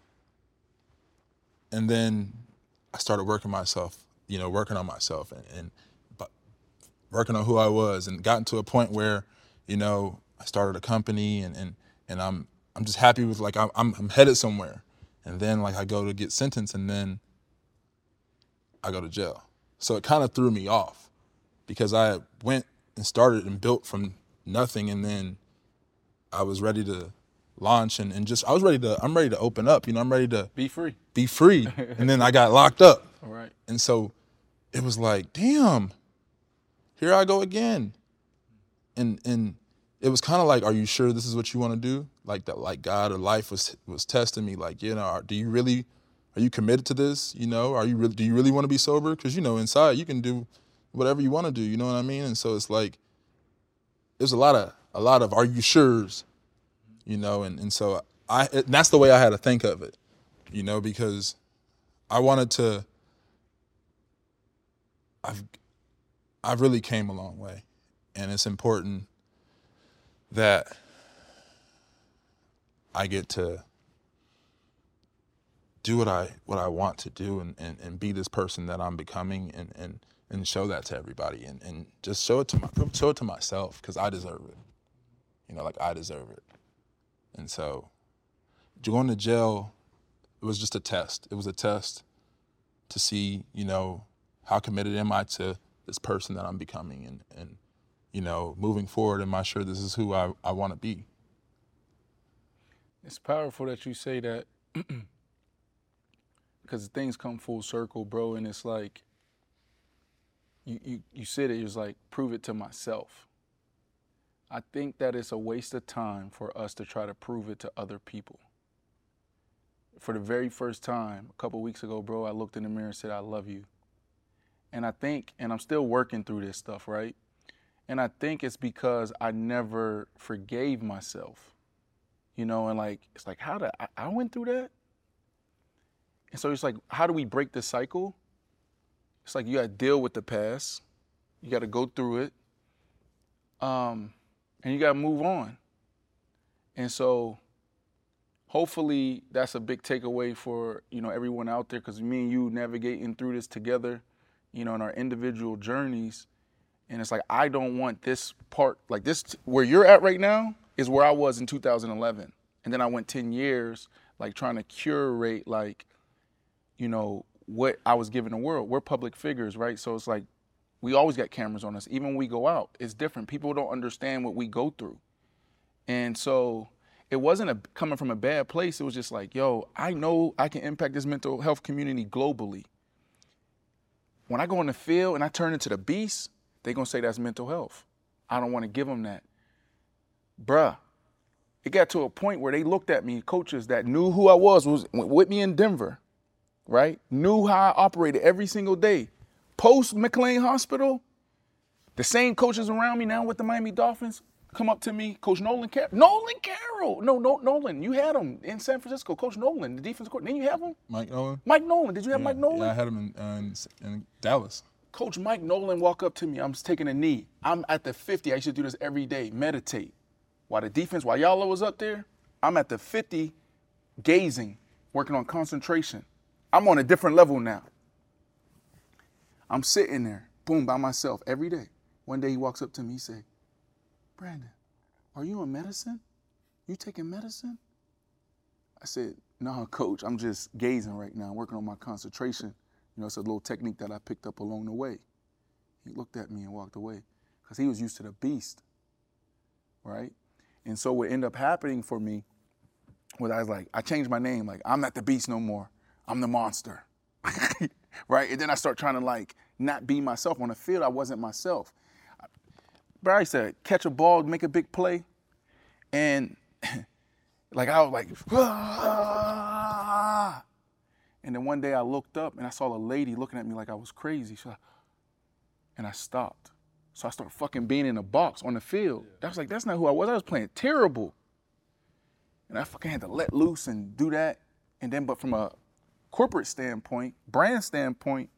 and then I started working myself, you know, working on myself and, and working on who I was, and gotten to a point where, you know, I started a company and and, and I'm I'm just happy with like I'm I'm headed somewhere. And then like I go to get sentenced and then I go to jail. So it kind of threw me off because I went and started and built from nothing, and then I was ready to launch and, and just I was ready to I'm ready to open up, you know, I'm ready to be free. Be free. And then I got locked up. All right. And so it was like, damn, here I go again. And and it was kind of like, are you sure this is what you want to do? Like that, like God or life was was testing me. Like, you know, do you really, are you committed to this? You know, are you really, do you really want to be sober? Because, you know, inside you can do whatever you want to do. You know what I mean? And so it's like, there's a lot of, a lot of, are you sure's, you know? And, and so I, and that's the way I had to think of it, you know, because I wanted to, I've, I've really came a long way. And it's important that I get to do what I what I want to do and, and, and be this person that I'm becoming and, and, and show that to everybody and, and just show it to my show it to myself because I deserve it. You know, like I deserve it. And so going to jail, it was just a test. It was a test to see, you know, how committed am I to this person that I'm becoming and, and you know, moving forward, am I sure this is who I, I want to be? It's powerful that you say that because things come full circle, bro, and it's like, you, you, you said it, it was like, prove it to myself. I think that it's a waste of time for us to try to prove it to other people. For the very first time, a couple weeks ago, bro, I looked in the mirror and said, I love you. And I think, and I'm still working through this stuff, right? And I think it's because I never forgave myself, you know, and like, it's like, how did I, I went through that? And so it's like, how do we break the cycle? it's like you got to deal with the past. You got to go through it. Um, and you got to move on. And so hopefully that's a big takeaway for, you know, everyone out there, because me and you navigating through this together, you know, in our individual journeys. And it's like, I don't want this part, like this, where you're at right now is where I was in two thousand eleven. And then I went ten years, like trying to curate, like, you know, what I was giving the world. We're public figures, right? So it's like, we always got cameras on us. Even when we go out, it's different. People don't understand what we go through. And so it wasn't a, coming from a bad place. It was just like, yo, I know I can impact this mental health community globally. When I go in the field and I turn into the beast, they're going to say that's mental health. I don't want to give them that. Bruh, it got to a point where they looked at me, coaches that knew who I was, was with me in Denver, right? Knew how I operated every single day. Post McLean Hospital, the same coaches around me now with the Miami Dolphins come up to me, Coach Nolan Carroll. Nolan Carroll. No, no, Nolan. You had him in San Francisco. Coach Nolan, the defensive coordinator. Didn't you have him? Mike Nolan. Mike Nolan. Did you have yeah, Mike Nolan? Yeah, I had him in, uh, in, in Dallas. Coach Mike Nolan walk up to me. I'm taking a knee. I'm at the fifty. I used to do this every day, meditate. While the defense, while y'all was up there, I'm at the fifty, gazing, working on concentration. I'm on a different level now. I'm sitting there, boom, by myself every day. One day he walks up to me, he say, Brandon, are you in medicine? You taking medicine? I said, no, coach, I'm just gazing right now, working on my concentration. You know, it's a little technique that I picked up along the way. He looked at me and walked away because he was used to the beast, right? And so what ended up happening for me was I was like, I changed my name. Like, I'm not the beast no more. I'm the monster, right? And then I start trying to, like, not be myself. On the field, I wasn't myself. Barry said, catch a ball, make a big play. And, like, I was like, ah. And then one day I looked up and I saw a lady looking at me like I was crazy. She was like, and I stopped. So I started fucking being in a box on the field. I was like, that's not who I was. I was playing terrible. And I fucking had to let loose and do that. And then, but from a corporate standpoint, brand standpoint,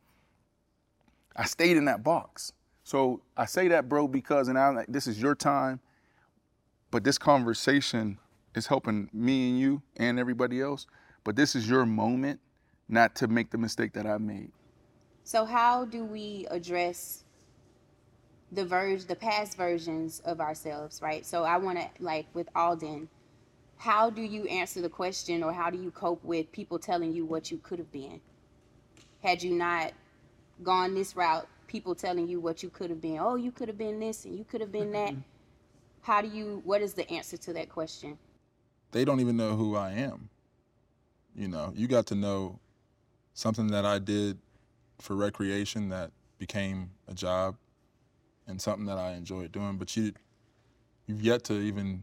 I stayed in that box. So I say that, bro, because, and I'm like, this is your time, but this conversation is helping me and you and everybody else. But this is your moment, not to make the mistake that I made. So how do we address the verge, the past versions of ourselves, right? So I want to, like with Alden, how do you answer the question, or how do you cope with people telling you what you could have been? Had you not gone this route, people telling you what you could have been, oh, you could have been this and you could have been that. How do you, what is the answer to that question? They don't even know who I am. You know, you got to know something that I did for recreation that became a job and something that I enjoyed doing, but you, you've yet to even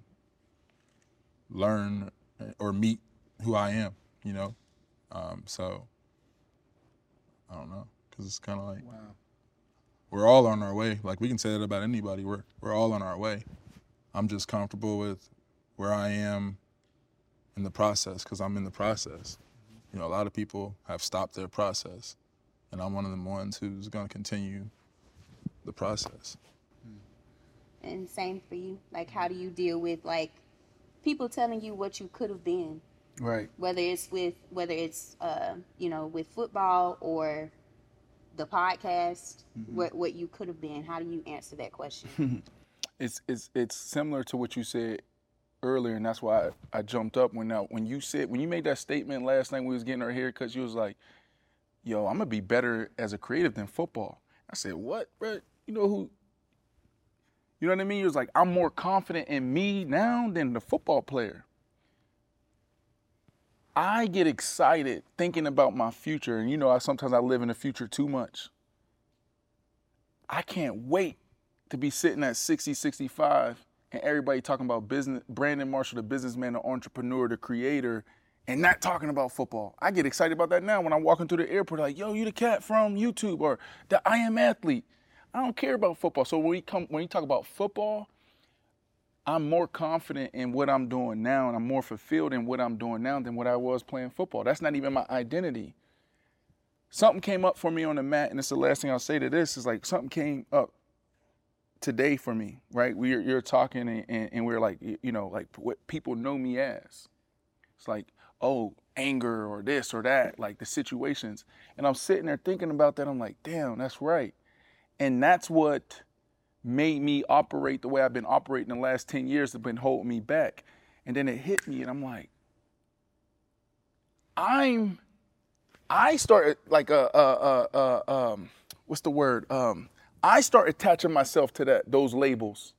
learn or meet who I am, you know? Um, so, I don't know, because it's kind of like, wow. We're all on our way. Like, we can say that about anybody. We're, we're all on our way. I'm just comfortable with where I am in the process, because I'm in the process. You know, a lot of people have stopped their process, and I'm one of the ones who's going to continue the process. And same for you. Like, how do you deal with, like, people telling you what you could have been? Right. Whether it's with, whether it's, uh, you know, with football or the podcast, mm-hmm. what what you could have been. How do you answer that question? it's it's it's similar to what you said earlier, and that's why I, I jumped up when now when you said when you made that statement last night when we was getting our haircuts. You was like, "Yo, I'm gonna be better as a creative than football." I said, "What, bro? You know who?" You know what I mean? You was like, "I'm more confident in me now than the football player." I get excited thinking about my future, and you know, I sometimes I live in the future too much. I can't wait to be sitting at sixty, sixty-five, and everybody talking about business, Brandon Marshall, the businessman, the entrepreneur, the creator, and not talking about football. I get excited about that now when I'm walking through the airport, like, yo, you the cat from YouTube, or the I Am Athlete. I don't care about football. So when we come, when you talk about football, I'm more confident in what I'm doing now, and I'm more fulfilled in what I'm doing now than what I was playing football. That's not even my identity. something came up for me on the mat, and it's the last thing I'll say to this, is like something came up today for me, right? We're, you're talking and, and, and we're like, you know, like what people know me as. It's like, oh, anger or this or that, like the situations. And I'm sitting there thinking about that. I'm like, damn, that's right. And that's what made me operate the way I've been operating the last ten years, have been holding me back. And then it hit me and I'm like, I'm, I started like, uh, uh, uh, uh, um, what's the word? Um, I start attaching myself to that, those labels.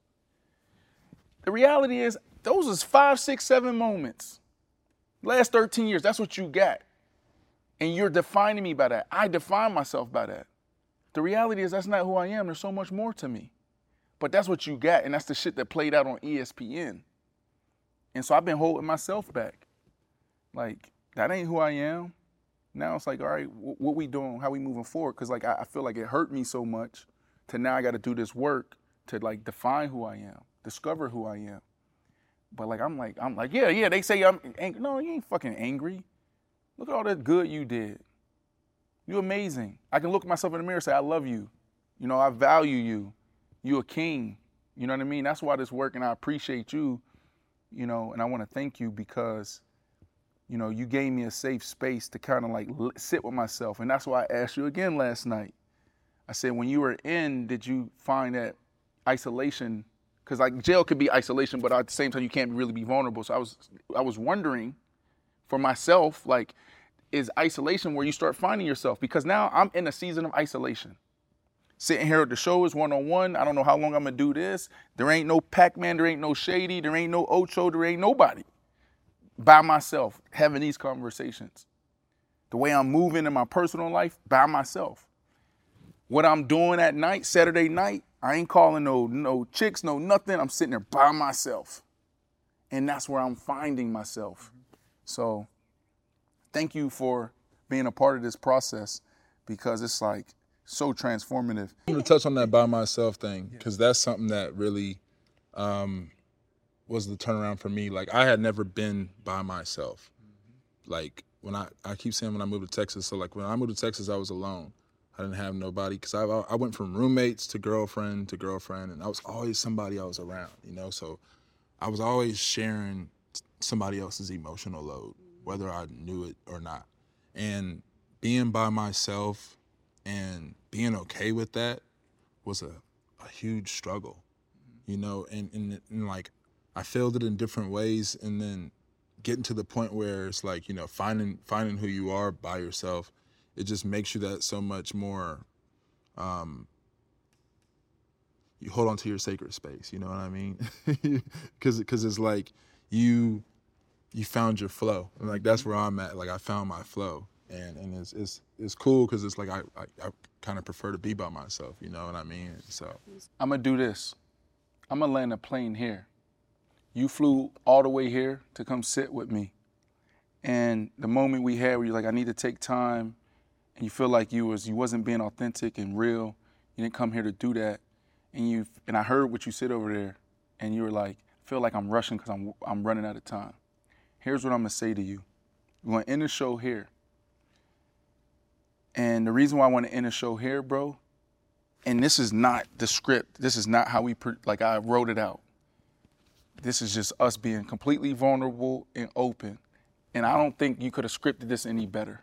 The reality is, those is five, six, seven moments. Last thirteen years, that's what you got. And you're defining me by that. I define myself by that. The reality is, that's not who I am. There's so much more to me. But that's what you got, and that's the shit that played out on E S P N. And so I've been holding myself back. Like, that ain't who I am. Now it's like, all right, what we doing? How we moving forward? Because like I feel like it hurt me so much to now I got to do this work to like define who I am, discover who I am. But like I'm like I'm like yeah yeah they say I'm angry. No, you ain't fucking angry. Look at all that good you did. You're amazing. I can look at myself in the mirror and say I love you. You know, I value you. You're a king. You know what I mean? That's why this work, and I appreciate you. You know, and I want to thank you because, you know, you gave me a safe space to kind of like sit with myself. And that's why I asked you again last night. I said, when you were in, did you find that isolation? Because like jail could be isolation, but at the same time, you can't really be vulnerable. So I was, I was wondering for myself, like, is isolation where you start finding yourself? Because now I'm in a season of isolation. Sitting here at the show is one-on-one. I don't know how long I'm gonna do this. There ain't no Pac-Man, there ain't no Shady, there ain't no Ocho, there ain't nobody. By myself, having these conversations. The way I'm moving in my personal life, by myself. What I'm doing at night, Saturday night, I ain't calling no, no chicks, no nothing. I'm sitting there by myself. And that's where I'm finding myself. So thank you for being a part of this process, because it's like so transformative. I'm going to touch on that by myself thing, because that's something that really um, was the turnaround for me. Like, I had never been by myself. Like, when I, I keep saying when I moved to Texas, so like when I moved to Texas, I was alone. I didn't have nobody, because I, I went from roommates to girlfriend to girlfriend, and I was always somebody I was around, you know? So I was always sharing somebody else's emotional load, whether I knew it or not. And being by myself and being okay with that was a, a huge struggle, you know? And, and, and like, I felt it in different ways, and then getting to the point where it's like, you know, finding finding who you are by yourself, it just makes you that so much more, um, you hold on to your sacred space, you know what I mean? Because because it's like you you found your flow. And like, that's where I'm at. Like, I found my flow. And and it's it's, it's cool, because it's like I, I, I kind of prefer to be by myself, you know what I mean? So I'm going to do this. I'm going to land a plane here. You flew all the way here to come sit with me. And the moment we had where you're like, I need to take time, and you feel like you was you wasn't being authentic and real. You didn't come here to do that. And you and I heard what you said over there, and you were like, I feel like I'm rushing because I'm I'm running out of time. Here's what I'm gonna say to you. We're gonna end the show here. And the reason why I want to end the show here, bro, and this is not the script. This is not how we like I wrote it out. This is just us being completely vulnerable and open. And I don't think you could have scripted this any better.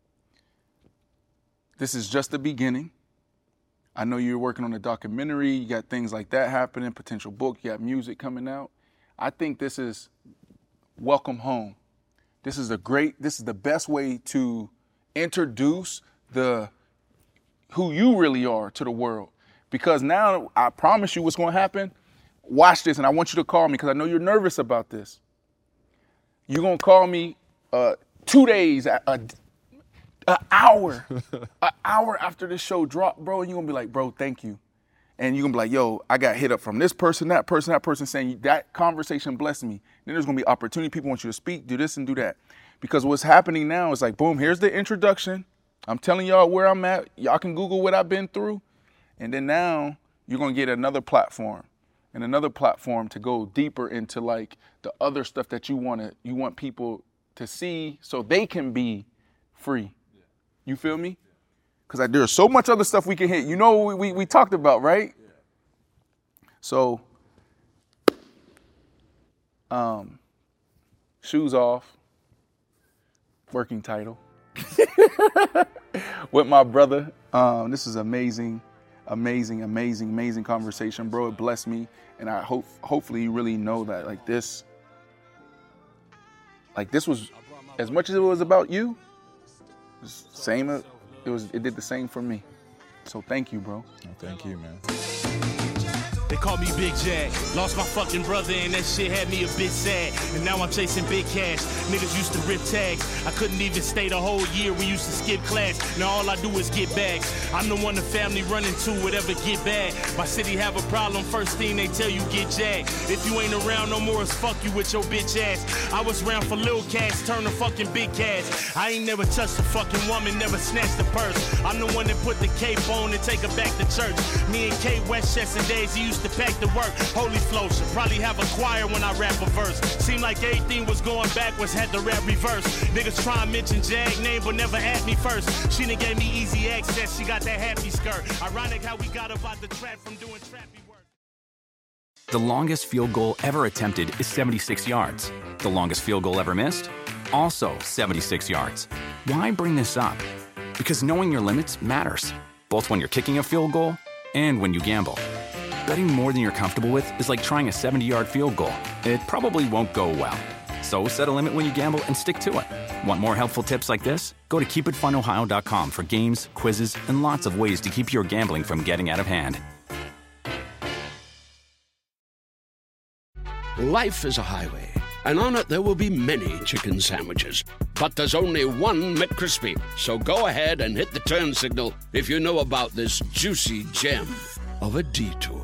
This is just the beginning. I know you're working on a documentary. You got things like that happening, potential book. You got music coming out. I think this is welcome home. This is a great, this is the best way to introduce the who you really are to the world. Because now I promise you what's going to happen. Watch this, and I want you to call me, because I know you're nervous about this. You're going to call me uh, two days, a, a, a hour, an hour after this show dropped, bro, and you're going to be like, bro, thank you. And you're going to be like, yo, I got hit up from this person, that person, that person saying that conversation blessed me. Then there's going to be opportunity. People want you to speak, do this and do that. Because what's happening now is like, boom, here's the introduction. I'm telling y'all where I'm at. Y'all can Google what I've been through. And then now you're going to get another platform. And another platform to go deeper into like the other stuff that you want to, you want people to see so they can be free. You feel me? Because there's so much other stuff we can hit. You know what we, we, we talked about, right? Yeah. So, um, shoes off, working title. With my brother. Um, this is amazing, amazing, amazing, amazing conversation, bro. It blessed me. And I hope, hopefully you really know that like this, like this was, as much as it was about you, it was same, it was, it did the same for me. So thank you, bro. Oh, thank you, man. They call me Big Jack. Lost my fucking brother and that shit had me a bit sad. And now I'm chasing big cash. Niggas used to rip tags. I couldn't even stay the whole year. We used to skip class. Now all I do is get bags. I'm the one the family running to, whatever get bad. My city have a problem. First thing they tell you, get jacked. If you ain't around no more, it's fuck you with your bitch ass. I was around for little cash, turn to fucking big cash. I ain't never touched a fucking woman, never snatched a purse. I'm the one that put the cape on and take her back to church. Me and Kate Westchester Daisy used to pack the work. Holy flow, should probably have a choir when I rap a verse. Seemed like everything was going backwards, had to rap reverse. Niggas try and mention Jag name, but never at me first. She done gave me easy access, she got that happy skirt. Ironic how we got about the trap from doing trappy work. The longest field goal ever attempted is seventy-six yards. The longest field goal ever missed? Also seventy-six yards. Why bring this up? Because knowing your limits matters, both when you're kicking a field goal and when you gamble. Betting more than you're comfortable with is like trying a seventy-yard field goal. It probably won't go well. So set a limit when you gamble and stick to it. Want more helpful tips like this? Go to keep it fun ohio dot com for games, quizzes, and lots of ways to keep your gambling from getting out of hand. Life is a highway, and on it there will be many chicken sandwiches. But there's only one McCrispy. So go ahead and hit the turn signal if you know about this juicy gem of a detour.